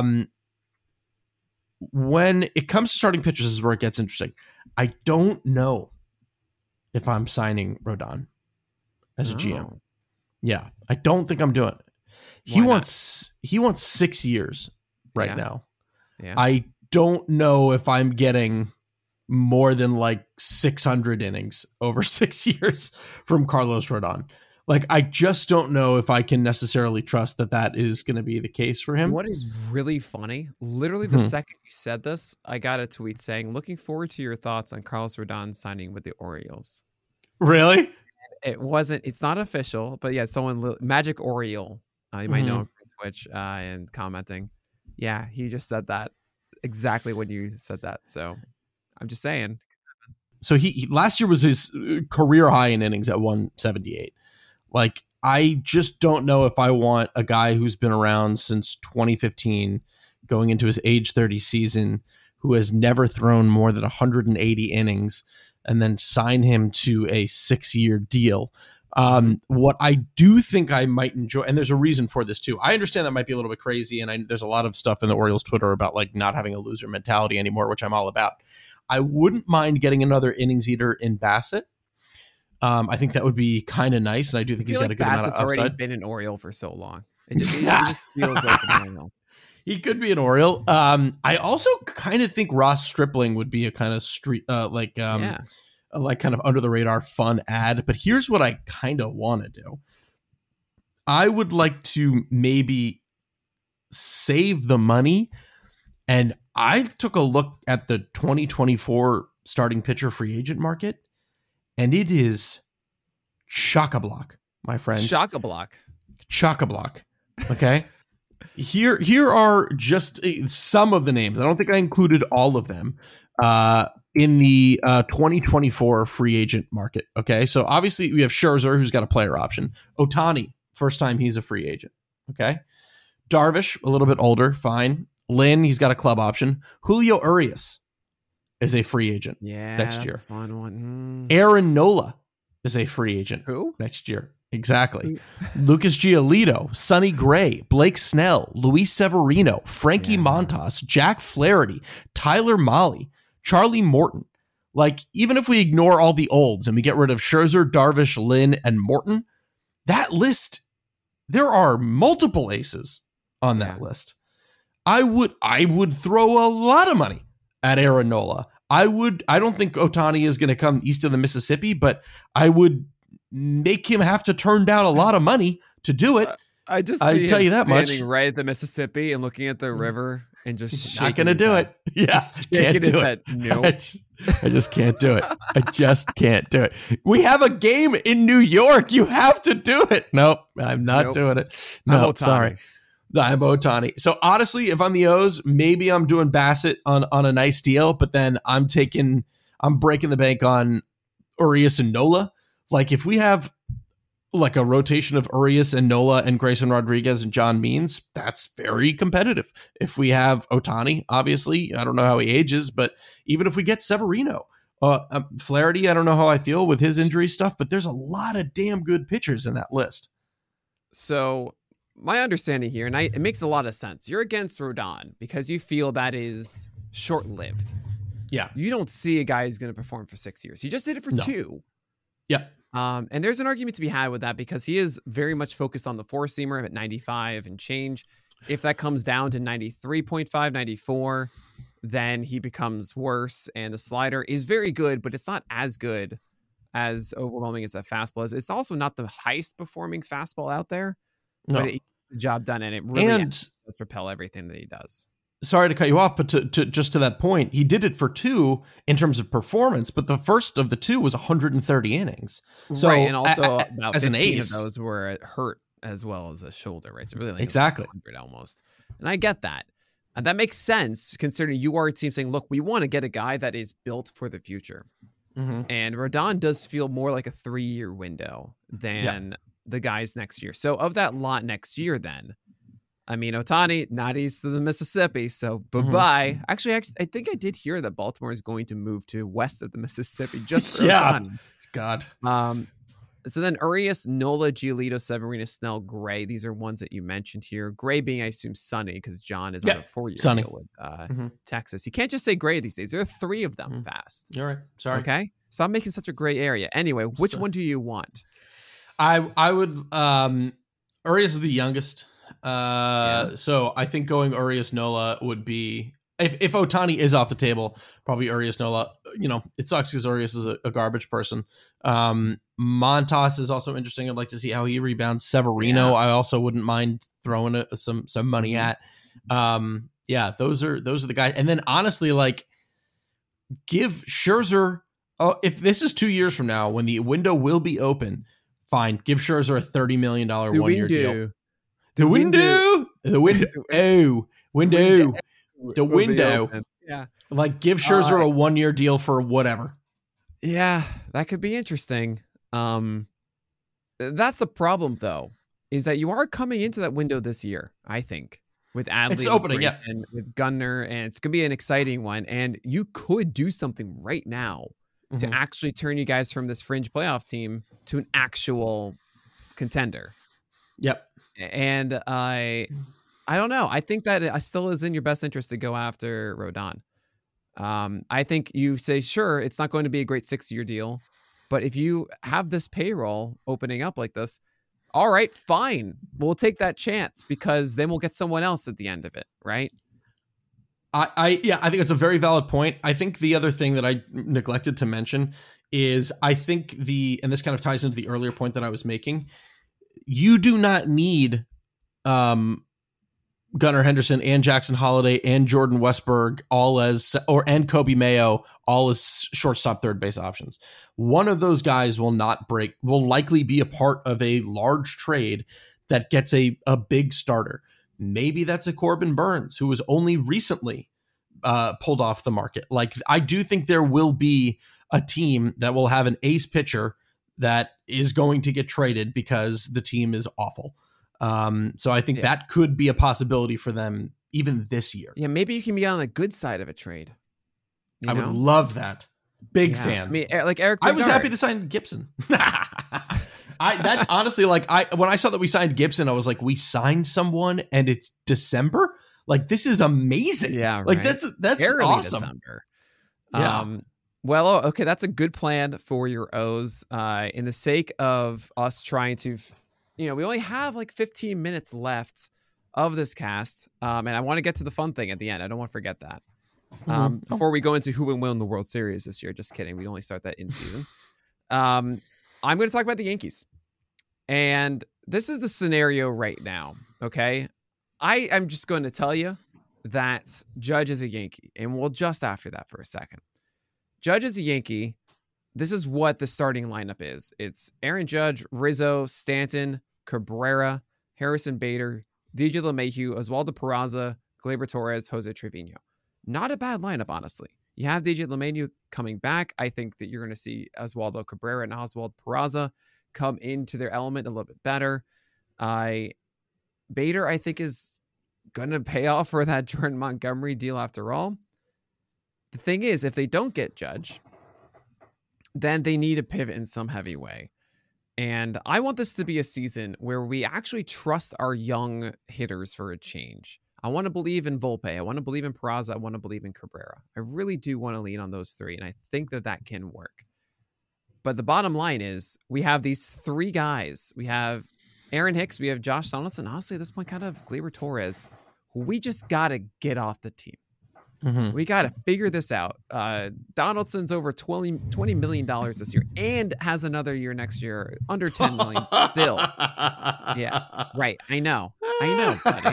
When it comes to starting pitchers, this is where it gets interesting. I don't know if I'm signing Rodon as a GM. Yeah, I don't think I'm doing it. He wants 6 years right now. Yeah. I don't know if I'm getting more than like 600 innings over 6 years from Carlos Rodon. Like, I just don't know if I can necessarily trust that is going to be the case for him. What is really funny, literally the second you said this, I got a tweet saying, looking forward to your thoughts on Carlos Rodon signing with the Orioles. Really? It's not official, but yeah, someone, Magic Oriole, you might know him from Twitch and commenting. Yeah, he just said that exactly when you said that. So I'm just saying. So he last year was his career high in innings at 178. Like, I just don't know if I want a guy who's been around since 2015 going into his age 30 season, who has never thrown more than 180 innings, and then sign him to a 6-year deal. What I do think I might enjoy, and there's a reason for this too. I understand that might be a little bit crazy, and there's a lot of stuff in the Orioles Twitter about like not having a loser mentality anymore, which I'm all about. I wouldn't mind getting another innings eater in Bassett. I think that would be kind of nice, and I do think he's got a good amount of upside. Already been an Oriole for so long. It just feels like an Oriole. He could be an Oriole. I also kind of think Ross Stripling would be a kind of street, like kind of under the radar fun ad. But here's what I kind of want to do. I would like to maybe save the money, and I took a look at the 2024 starting pitcher free agent market. And it is chock-a-block, my friend. Chock-a-block. Chock-a-block. Okay. Here are just some of the names. I don't think I included all of them in the 2024 free agent market. Okay. So obviously we have Scherzer, who's got a player option. Ohtani, first time he's a free agent. Okay. Darvish, a little bit older. Fine. Lynn, he's got a club option. Julio Urias is a free agent next year. A fun one. Aaron Nola is a free agent. Who? Next year. Exactly. Lucas Giolito, Sonny Gray, Blake Snell, Luis Severino, Frankie Montas, Jack Flaherty, Tyler Mahle, Charlie Morton. Like, even if we ignore all the olds and we get rid of Scherzer, Darvish, Lynn, and Morton, that list, there are multiple aces on that list. I would throw a lot of money at Aaron Nola. I don't think Ohtani is going to come east of the Mississippi, but I would make him have to turn down a lot of money to do it. I tell you that much. Standing right at the Mississippi and looking at the river and just not going to do it. Yeah, just shaking his head. No, I just can't do it. I just can't do it. We have a game in New York. You have to do it. Nope, I'm not doing it. No, sorry. I'm Ohtani. So honestly, if I'm the O's, maybe I'm doing Bassett on a nice deal, but then I'm breaking the bank on Urias and Nola. Like, if we have like a rotation of Urias and Nola and Grayson Rodriguez and John Means, that's very competitive. If we have Ohtani, obviously, I don't know how he ages, but even if we get Severino, Flaherty, I don't know how I feel with his injury stuff, but there's a lot of damn good pitchers in that list. So my understanding here, and it makes a lot of sense. You're against Rodon because you feel that is short-lived. Yeah. You don't see a guy who's going to perform for 6 years. You just did it for 2. Yeah. And there's an argument to be had with that because he is very much focused on the four-seamer at 95 and change. If that comes down to 93.5, 94, then he becomes worse. And the slider is very good, but it's not as good as overwhelming as a fastball is. It's also not the highest performing fastball out there. No. But it gets the job done, and it really does propel everything that he does. Sorry to cut you off, but to just to that point, he did it for 2 in terms of performance, but the first of the 2 was 130 innings. So, right, and also about as 15 an ace, of those were hurt as well as a shoulder, right? So really, like exactly 100 almost. And I get that. And that makes sense considering you are a team saying, look, we want to get a guy that is built for the future. And Rodon does feel more like a 3-year window than the guys next year. So of that lot next year, then, I mean, Ohtani, not east of the Mississippi, so bye-bye. Actually, I think I did hear that Baltimore is going to move to west of the Mississippi just for Ohtani. God. So then Urias, Nola, Giolito, Severino, Snell, Gray. These are ones that you mentioned here. Gray being, I assume, Sonny, because John is on a 4-year deal with Texas. You can't just say Gray these days. There are 3 of them fast. All right. Sorry. Okay? Stop making such a gray area. Anyway, which one do you want? I would Urias is the youngest. So I think going Urias Nola would be if Ohtani is off the table, probably Urias Nola. It sucks because Urias is a garbage person. Montas is also interesting. I'd like to see how he rebounds. Severino, I also wouldn't mind throwing some money at. Those are the guys. And then honestly, like, give Scherzer. Oh, if this is 2 years from now when the window will be open, fine. Give Scherzer a $30 million 1-year deal. The window. Yeah. Like, give Scherzer a 1-year deal for whatever. Yeah, that could be interesting. That's the problem, though, is that you are coming into that window this year, I think, with Adley, it's opening, and with Gunnar, and it's going to be an exciting one. And you could do something right now to actually turn you guys from this fringe playoff team to an actual contender. Yep. And I don't know. I think that it still is in your best interest to go after Rodon. I think you say, sure, it's not going to be a great 6-year deal, but if you have this payroll opening up like this, all right, fine. We'll take that chance because then we'll get someone else at the end of it, right? I think it's a very valid point. I think the other thing that I neglected to mention is I think and this kind of ties into the earlier point that I was making, you do not need Gunnar Henderson and Jackson Holliday and Jordan Westberg and Kobe Mayo all as shortstop third base options. One of those guys will likely be a part of a large trade that gets a big starter. Maybe that's a Corbin Burns, who was only recently pulled off the market. Like, I do think there will be a team that will have an ace pitcher that is going to get traded because the team is awful. So I think that could be a possibility for them even this year. Yeah, maybe you can be on the good side of a trade. I would love that. Big fan. I mean, like Eric I was happy to sign Gibson. That's honestly, like, when I saw that we signed Gibson, I was like, we signed someone and it's December? Like, this is amazing. Yeah, like that's early awesome. December. Yeah. Well, okay, that's a good plan for your O's. In the sake of us trying to, we only have like 15 minutes left of this cast, and I want to get to the fun thing at the end. I don't want to forget that. Before we go into who will win the World Series this year, just kidding. We only start that in season. I'm going to talk about the Yankees. And this is the scenario right now, okay? I am just going to tell you that Judge is a Yankee, and we'll just after that for a second. Judge is a Yankee. This is what the starting lineup is. It's Aaron Judge, Rizzo, Stanton, Cabrera, Harrison Bader, DJ LeMahieu, Oswaldo Peraza, Gleyber Torres, Jose Trevino. Not a bad lineup, honestly. You have DJ LeMahieu coming back. I think that you're going to see Oswaldo Cabrera and Oswaldo Peraza come into their element a little bit better. Bader, I think, is going to pay off for that Jordan Montgomery deal after all. The thing is, if they don't get Judge, then they need to pivot in some heavy way. And I want this to be a season where we actually trust our young hitters for a change. I want to believe in Volpe. I want to believe in Peraza. I want to believe in Cabrera. I really do want to lean on those three, and I think that can work. But the bottom line is we have these 3 guys. We have Aaron Hicks. We have Josh Donaldson. Honestly, at this point, kind of Gleyber Torres, who we just got to get off the team. We got to figure this out. Donaldson's over $20 million this year and has another year next year under $10 million still. Yeah, right. I know, buddy.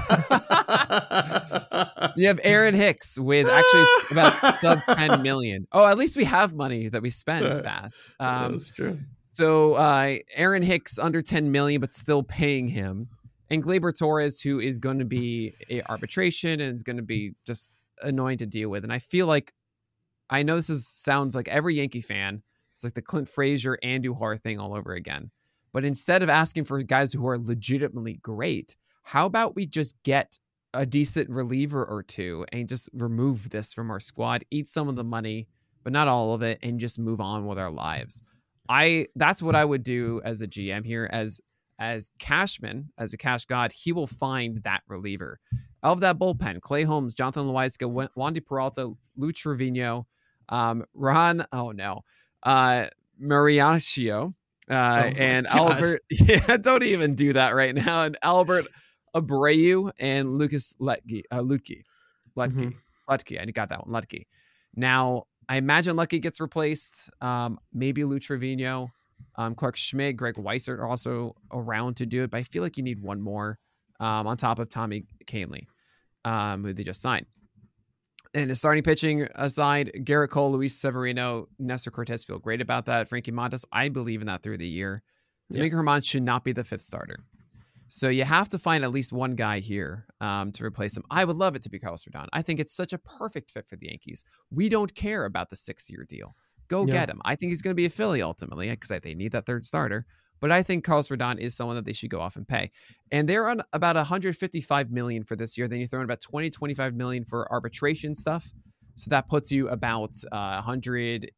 You have Aaron Hicks with actually about sub 10 million. Oh, at least we have money that we spend fast. That's true. So Aaron Hicks under 10 million, but still paying him. And Gleyber Torres, who is going to be arbitration and is going to be just annoying to deal with. And I feel like I know sounds like every Yankee fan. It's like the Clint Frazier, Andujar thing all over again. But instead of asking for guys who are legitimately great, how about we just get a decent reliever or two and just remove this from our squad, eat some of the money, but not all of it, and just move on with our lives. That's what I would do as a GM here. As Cashman, as a cash god, he will find that reliever of that bullpen. Clay Holmes, Jonathan Loaiska, Wandy Peralta, Lou Trevino, Mariachio, and God. Albert. Yeah, don't even do that right now. And Albert Abreu and Lucas Lutke. Lutke. I got that one. Lutke. Now, I imagine Lutke gets replaced. Maybe Lou Trevino. Clark Schmidt, Greg Weissert are also around to do it, but I feel like you need one more on top of Tommy Kahnle, who they just signed. And the starting pitching aside, Garrett Cole, Luis Severino, Nestor Cortez feel great about that. Frankie Montas, I believe in that through the year. Domingo Germán should not be the fifth starter. So you have to find at least one guy here to replace him. I would love it to be Carlos Rodon. I think it's such a perfect fit for the Yankees. We don't care about the 6-year deal. Go get him. I think he's going to be a Philly ultimately because they need that third starter. But I think Carlos Rodon is someone that they should go off and pay. And they're on about $155 million for this year. Then you throw in about $20-25 million for arbitration stuff. So that puts you about 180,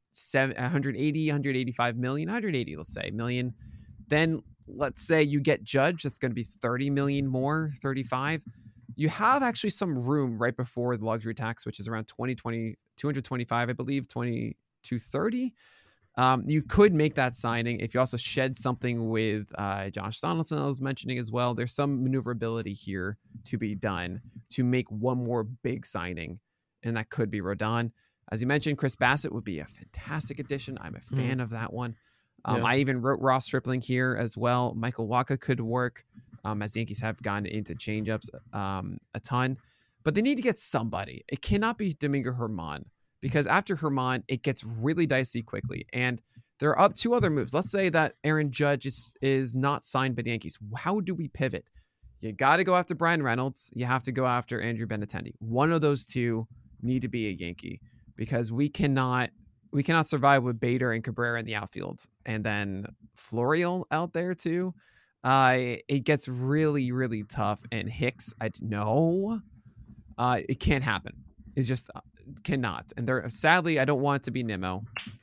185 million, 180, let's say, million. Then let's say you get Judge. That's going to be 30 million more, 35. You have actually some room right before the luxury tax, which is around 225, I believe, 230. You could make that signing if you also shed something with Josh Donaldson I was mentioning as well. There's some maneuverability here to be done to make one more big signing, and that could be Rodon. As you mentioned, Chris Bassett would be a fantastic addition. I'm a fan of that one. I even wrote Ross Stripling here as well. Michael Wacha could work, as the Yankees have gone into changeups a ton. But they need to get somebody. It cannot be Domingo Germán, because after Germán, it gets really dicey quickly. And there are two other moves. Let's say that Aaron Judge is not signed by the Yankees. How do we pivot? You got to go after Brian Reynolds. You have to go after Andrew Benintendi. One of those two need to be a Yankee, because we cannot survive with Bader and Cabrera in the outfield and then Florial out there too. It gets really, really tough. And Hicks, it can't happen. It's just cannot. And sadly, I don't want it to be Nimmo.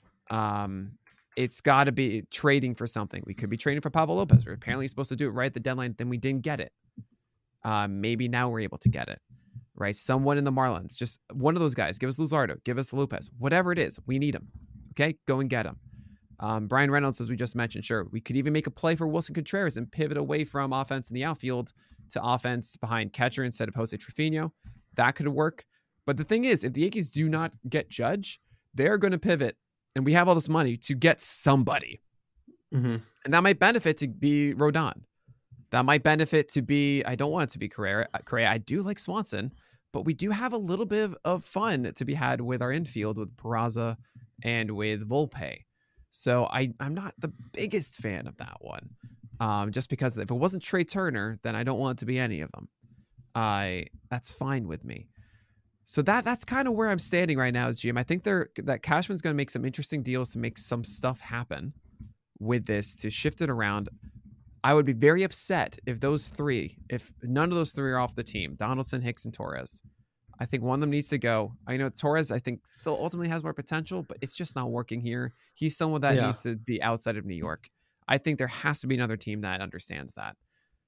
It's got to be trading for something. We could be trading for Pablo Lopez. We're apparently supposed to do it right at the deadline. Then we didn't get it. Maybe now we're able to get it. Right? Someone in the Marlins, just one of those guys. Give us Luzardo, give us Lopez, whatever it is. We need him. Okay, go and get him. Brian Reynolds, as we just mentioned, sure. We could even make a play for Wilson Contreras and pivot away from offense in the outfield to offense behind catcher instead of Jose Trevino. That could work. But the thing is, if the Yankees do not get Judge, they're going to pivot, and we have all this money to get somebody. And that might benefit to be Rodon. That might benefit to be, I don't want it to be Correa. I do like Swanson, but we do have a little bit of fun to be had with our infield with Peraza and with Volpe. So I'm not the biggest fan of that one, just because if it wasn't Trey Turner, then I don't want it to be any of them. That's fine with me. So that's kind of where I'm standing right now as GM. I think that Cashman's going to make some interesting deals to make some stuff happen with this, to shift it around. I would be very upset if none of those three are off the team, Donaldson, Hicks, and Torres. I think one of them needs to go. I know Torres, I think, still ultimately has more potential, but it's just not working here. He's someone that needs to be outside of New York. I think there has to be another team that understands that.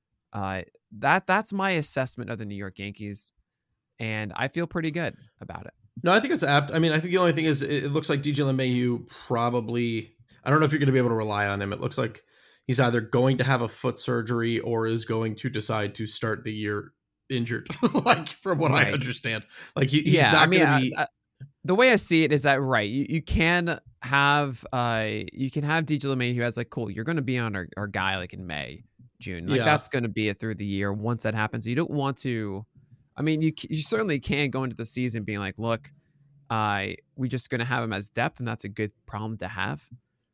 That's my assessment of the New York Yankees. And I feel pretty good about it. No, I think it's apt. I mean, I think the only thing is it looks like DJ LeMahieu probably, I don't know if you're going to be able to rely on him. It looks like he's either going to have a foot surgery or is going to decide to start the year injured, like from what I understand. Like he's not going to be... the way I see it is that, right, you can have DJ LeMahieu as like, cool, you're going to be on our guy like in May, June. Like that's going to be it through the year once that happens. You don't want to... I mean, you certainly can go into the season being like, look, we're just going to have him as depth, and that's a good problem to have.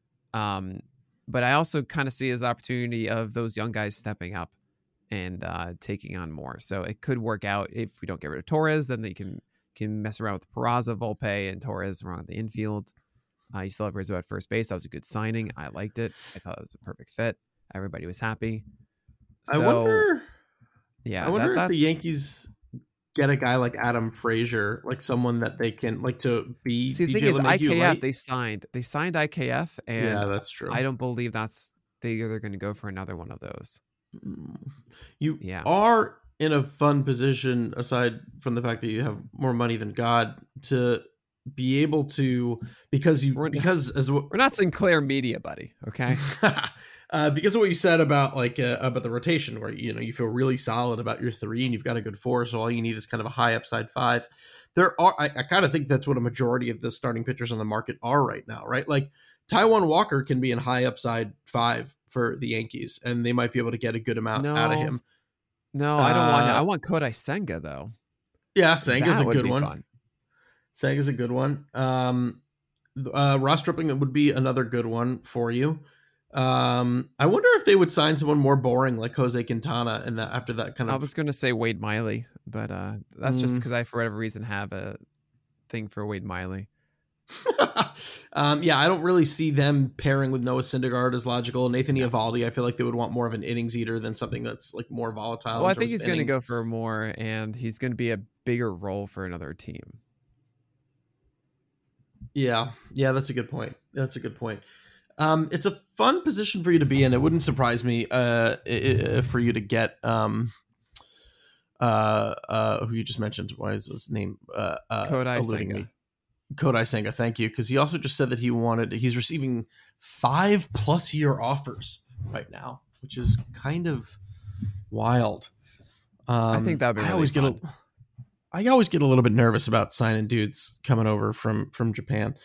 But I also kind of see it as the opportunity of those young guys stepping up and taking on more. So it could work out. If we don't get rid of Torres, then can mess around with Peraza, Volpe, and Torres around the infield. You still have Rizzo at first base. That was a good signing. I liked it. I thought it was a perfect fit. Everybody was happy. So, I wonder if the Yankees get a guy like Adam Frazier, like someone that they can like to be. See, the thing is, IKF they signed IKF, and yeah, that's true. I don't believe they're going to go for another one of those. You are in a fun position, aside from the fact that you have more money than God, to be able to we're not Sinclair Media, buddy. Okay. Because of what you said about the rotation, where you feel really solid about your 3 and you've got a good 4, so all you need is kind of a high upside 5. I kind of think that's what a majority of the starting pitchers on the market are right now, right? Like Taijuan Walker can be in high upside 5 for the Yankees, and they might be able to get a good amount out of him. No, I don't want that. I want Kodai Senga though. Yeah, Senga's a good one. Senga's a good one. Ross Stripling would be another good one for you. I wonder if they would sign someone more boring like Jose Quintana, and that after that kind of. I was going to say Wade Miley, but that's just because I, for whatever reason, have a thing for Wade Miley. I don't really see them pairing with Noah Syndergaard as logical. Nathan Eovaldi, I feel like they would want more of an innings eater than something that's like more volatile. Well, I think he's going to go for more, and he's going to be a bigger role for another team. Yeah, that's a good point. It's a fun position for you to be in. It wouldn't surprise me for you to get who you just mentioned. Why is his name Kodai Senga. Kodai Senga, thank you. Because he also just said that he's receiving 5+ year offers right now, which is kind of wild. I think that would be really fun. I always get a little bit nervous about signing dudes coming over from Japan.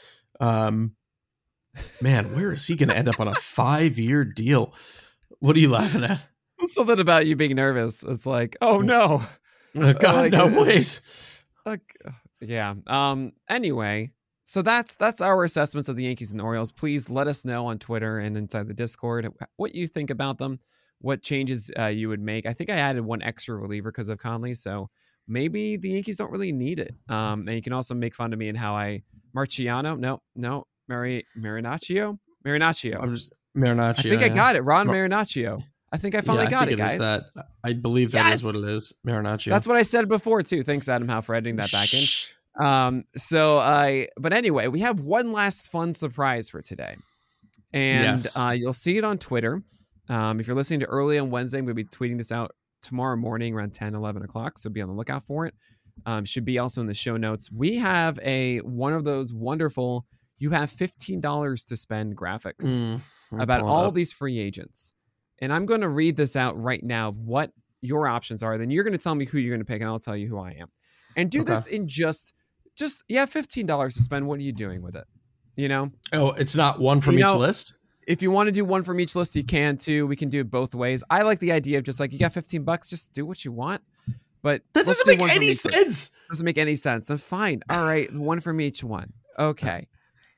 Man, where is he going to end up on a 5-year deal? What are you laughing at? Something about you being nervous. It's like, oh no. God, no, please. Yeah. Anyway, so that's our assessments of the Yankees and the Orioles. Please let us know on Twitter and inside the Discord what you think about them, what changes you would make. I think I added one extra reliever because of Conley, so maybe the Yankees don't really need it. And you can also make fun of me and how Marinaccio. Marinaccio. I think I got it. Ron Marinaccio. I think I finally got it, guys. I believe that is what it is. Marinaccio. That's what I said before too. Thanks, Adam Howe, for editing that back in. But anyway, we have one last fun surprise for today. And you'll see it on Twitter. If you're listening to early on Wednesday, we'll be tweeting this out tomorrow morning around 10, 11 o'clock. So be on the lookout for it. Should be also in the show notes. We have one of those wonderful, you have $15 to spend graphics about all these free agents. And I'm going to read this out right now of what your options are. Then you're going to tell me who you're going to pick, and I'll tell you who I am. And do this in just $15 to spend. What are you doing with it? Oh, it's not one from each list? If you want to do one from each list, you can too. We can do it both ways. I like the idea of just like, you got $15, just do what you want. But that doesn't make any sense. Doesn't make any sense. Then fine. All right. One from each one. Okay.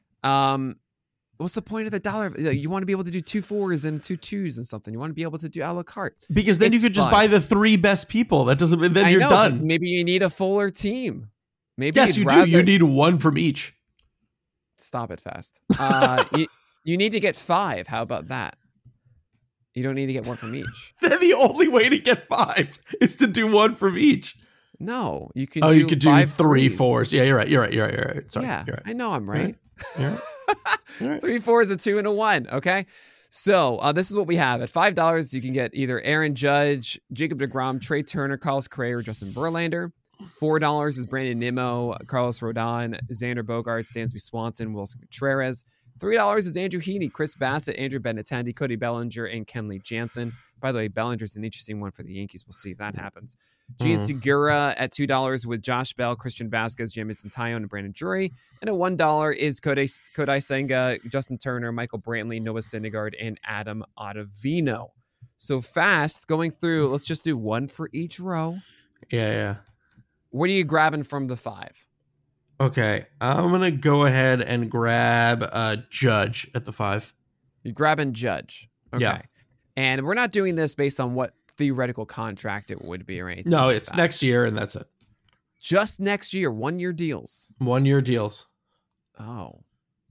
What's the point of the dollar? You want to be able to do 2 4s and 2 2s and something. You want to be able to do a la carte. Because then you could just buy the 3 best people. That doesn't, then you're done. Maybe you need a fuller team. Maybe yes, you do. You need one from each. Stop it fast. You need to get 5. How about that? You don't need to get one from each. Then the only way to get 5 is to do one from each. No, you can. You could do 3 4s. Yeah, you're right. You're right. Sorry. Yeah, you're right. I know I'm right. You're right. 3 4s, a 2, and a 1. Okay. So this is what we have. At $5, you can get either Aaron Judge, Jacob deGrom, Trey Turner, Carlos Correa, or Justin Verlander. $4 is Brandon Nimmo, Carlos Rodon, Xander Bogaerts, Dansby Swanson, Wilson Contreras. $3 is Andrew Heaney, Chris Bassett, Andrew Benintendi, Cody Bellinger, and Kenley Jansen. By the way, Bellinger's an interesting one for the Yankees. We'll see if that happens. Gene Segura at $2 with Josh Bell, Christian Vasquez, Jamison Tyone, and Brandon Drury. And at $1 is Kodai Senga, Justin Turner, Michael Brantley, Noah Syndergaard, and Adam Ottavino. So fast, going through, let's just do one for each row. Yeah. What are you grabbing from the 5? Okay, I'm going to go ahead and grab Judge at the 5. You're grabbing Judge. Okay. Yeah. And we're not doing this based on what theoretical contract it would be or anything. No, like it's that. next year and that's it. Just next year, 1 year deals. 1 year deals. Oh.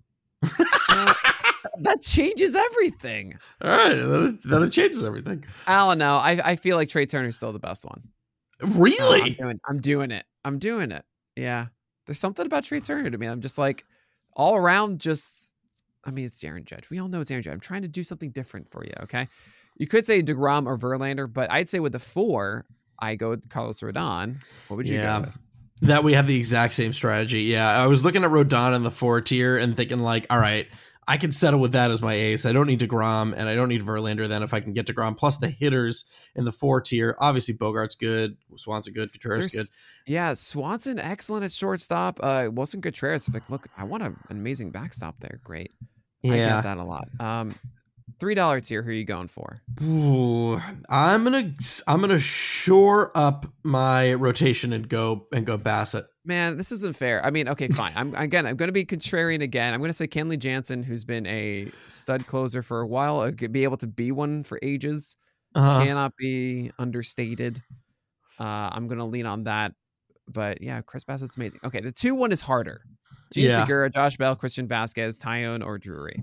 That changes everything. All right, that changes everything. I don't know. I feel like Trey Turner's still the best one. Really? I'm doing it. Yeah. There's something about Trey Turner to me. I'm just like all around it's Aaron Judge. We all know it's Aaron Judge. I'm trying to do something different for you, okay? You could say DeGrom or Verlander, but I'd say with the 4, I go with Carlos Rodon. What would you go with? That we have the exact same strategy. Yeah, I was looking at Rodon in the 4 tier and thinking like, all right, I can settle with that as my ace. I don't need DeGrom and I don't need Verlander then if I can get DeGrom. Plus the hitters in the 4 tier. Obviously, Bogart's good. Swanson good. Contreras good. Yeah, Swanson excellent at shortstop. Wilson Contreras. Like, look, I want an amazing backstop there. Great. Yeah. I get that a lot. $3 tier. Who are you going for? Ooh, I'm gonna shore up my rotation and go Bassett. Man, this isn't fair. I mean, okay, fine. I'm going to be contrarian again. I'm going to say Kenley Jansen, who's been a stud closer for a while, could be able to be one for ages. Cannot be understated. I'm going to lean on that. But yeah, Chris Bassett's amazing. Okay, the 2-1 is harder. Gene Segura, Josh Bell, Christian Vasquez, Tyone, or Drury.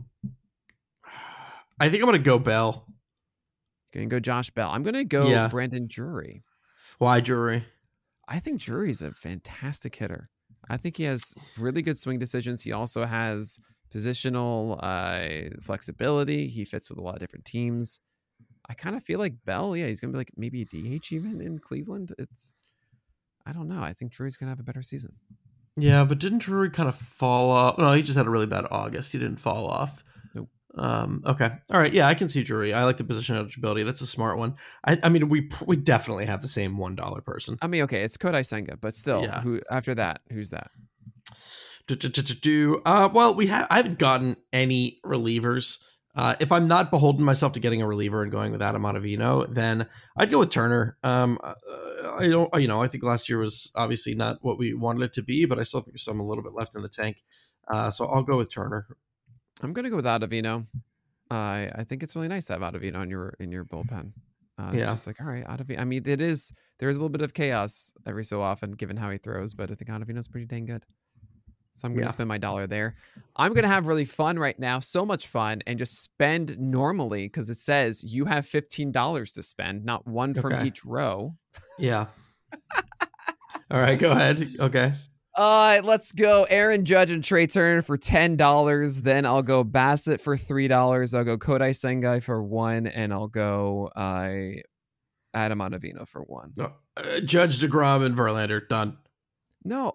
I think I'm going to go Bell. Going to go Josh Bell. I'm going to go Brandon Drury. Why Drury? I think Drury's a fantastic hitter. I think he has really good swing decisions. He also has positional flexibility. He fits with a lot of different teams. I kind of feel like Bell, he's going to be like maybe a DH even in Cleveland. I don't know. I think Drury's going to have a better season. Yeah, but didn't Drury kind of fall off? No, he just had a really bad August. He didn't fall off. Nope. Okay. All right. Yeah, I can see Drury. I like the position eligibility. That's a smart one. I mean, we definitely have the same $1 person. I mean, okay, it's Kodai Senga, but still, who after that? Who's that? Well, I haven't gotten any relievers. If I'm not beholden myself to getting a reliever and going with Adam Ottavino, then I'd go with Turner. I think last year was obviously not what we wanted it to be, but I still think there's some a little bit left in the tank. So I'll go with Turner. I'm going to go with Ottavino. I think it's really nice to have Ottavino in your bullpen. It's just like, all right, Ottavino. I mean, there's a little bit of chaos every so often, given how he throws, but I think Ottavino's pretty dang good. So I'm going to spend my $1 there. I'm going to have really fun right now, so much fun, and just spend normally because it says you have $15 to spend, not one from each row. Yeah. All right, go ahead. Okay. Let's go Aaron Judge and Trey Turner for $10. Then I'll go Bassett for $3. I'll go Kodai Senga for $1, and I'll go Adam Ottavino for $1. Judge, DeGrom, and Verlander done. No.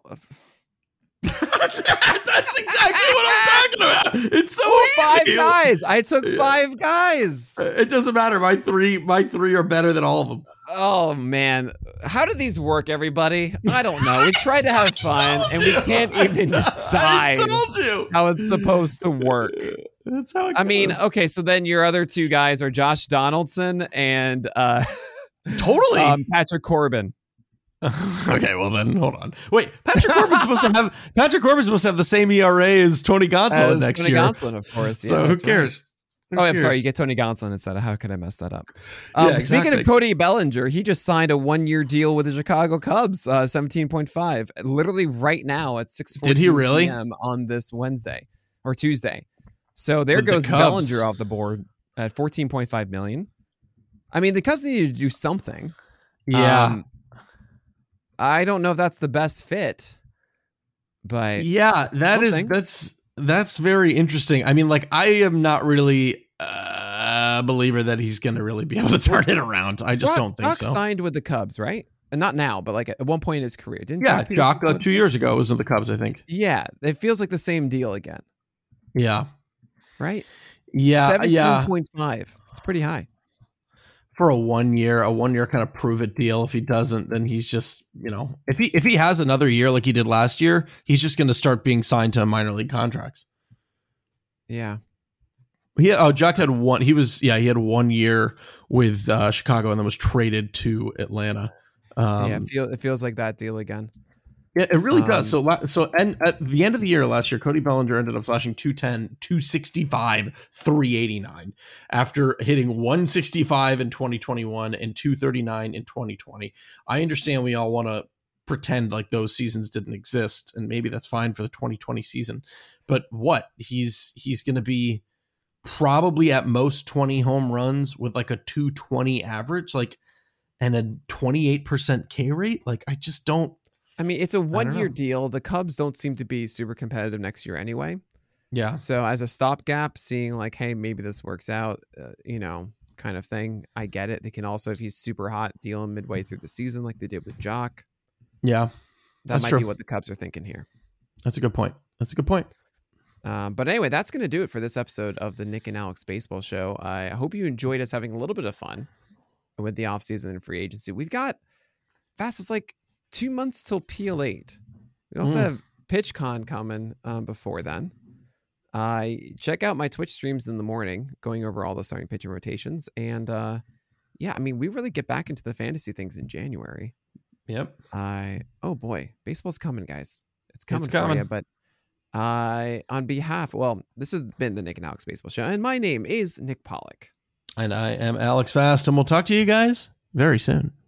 That's exactly what I'm talking about. It's so easy. 5 guys. I took 5 guys. It doesn't matter. My three are better than all of them. Oh man, how do these work, everybody? I don't know. We tried to have fun, and we can't even decide how it's supposed to work. That's how it goes. I mean, okay, so then your other 2 guys are Josh Donaldson and Patrick Corbin. Okay, well then, hold on. Wait, Patrick Corbin's supposed to have the same ERA as Tony Gonsolin next year. Gonsolin, of course. Yeah, so who cares? I'm sorry. You get Tony Gonsolin instead. How could I mess that up? Speaking of Cody Bellinger, he just signed a 1-year deal with the Chicago Cubs, 17.5, literally right now at 6:14 Did he really? p.m. on this Wednesday or Tuesday. So there goes Bellinger off the board at $14.5 million. I mean, the Cubs need to do something. Yeah. I don't know if that's the best fit, but yeah, that's very interesting. I mean, like, I am not really a believer that he's going to really be able to turn it around. I just don't think Doc so. Signed with the Cubs, right? And not now, but like at one point in his career. Didn't Doc 2 years ago was in the Cubs, I think. Yeah, it feels like the same deal again. Yeah. Right? Yeah. 17.5. It's pretty high. For a 1 year kind of prove it deal. If he doesn't, then he's just, if he has another year like he did last year, he's just going to start being signed to minor league contracts. Yeah. Jock had one. He had 1 year with Chicago and then was traded to Atlanta. It feels like that deal again. Yeah, it really does. So and at the end of the year last year, Cody Bellinger ended up slashing 210, 265, 389 after hitting 165 in 2021 and 239 in 2020. I understand we all want to pretend like those seasons didn't exist, and maybe that's fine for the 2020 season. But he's going to be probably at most 20 home runs with like a 220 average, like, and a 28% K rate. Like, I just don't. I mean, it's a 1-year deal. The Cubs don't seem to be super competitive next year anyway. Yeah. So as a stopgap, seeing like, hey, maybe this works out, kind of thing. I get it. They can also, if he's super hot, deal him midway through the season like they did with Jock. Yeah. That might be what the Cubs are thinking here. That's a good point. But anyway, that's going to do it for this episode of the Nick and Alex Baseball Show. I hope you enjoyed us having a little bit of fun with the offseason and free agency. We've got it's like 2 months till PL8. We also have PitchCon coming before then. Check out my Twitch streams in the morning, going over all the starting pitching rotations. And we really get back into the fantasy things in January. Yep. Oh boy, baseball's coming, guys. It's coming for you. But on behalf, this has been the Nick and Alex Baseball Show, and my name is Nick Pollock. And I am Alex Fast, and we'll talk to you guys very soon.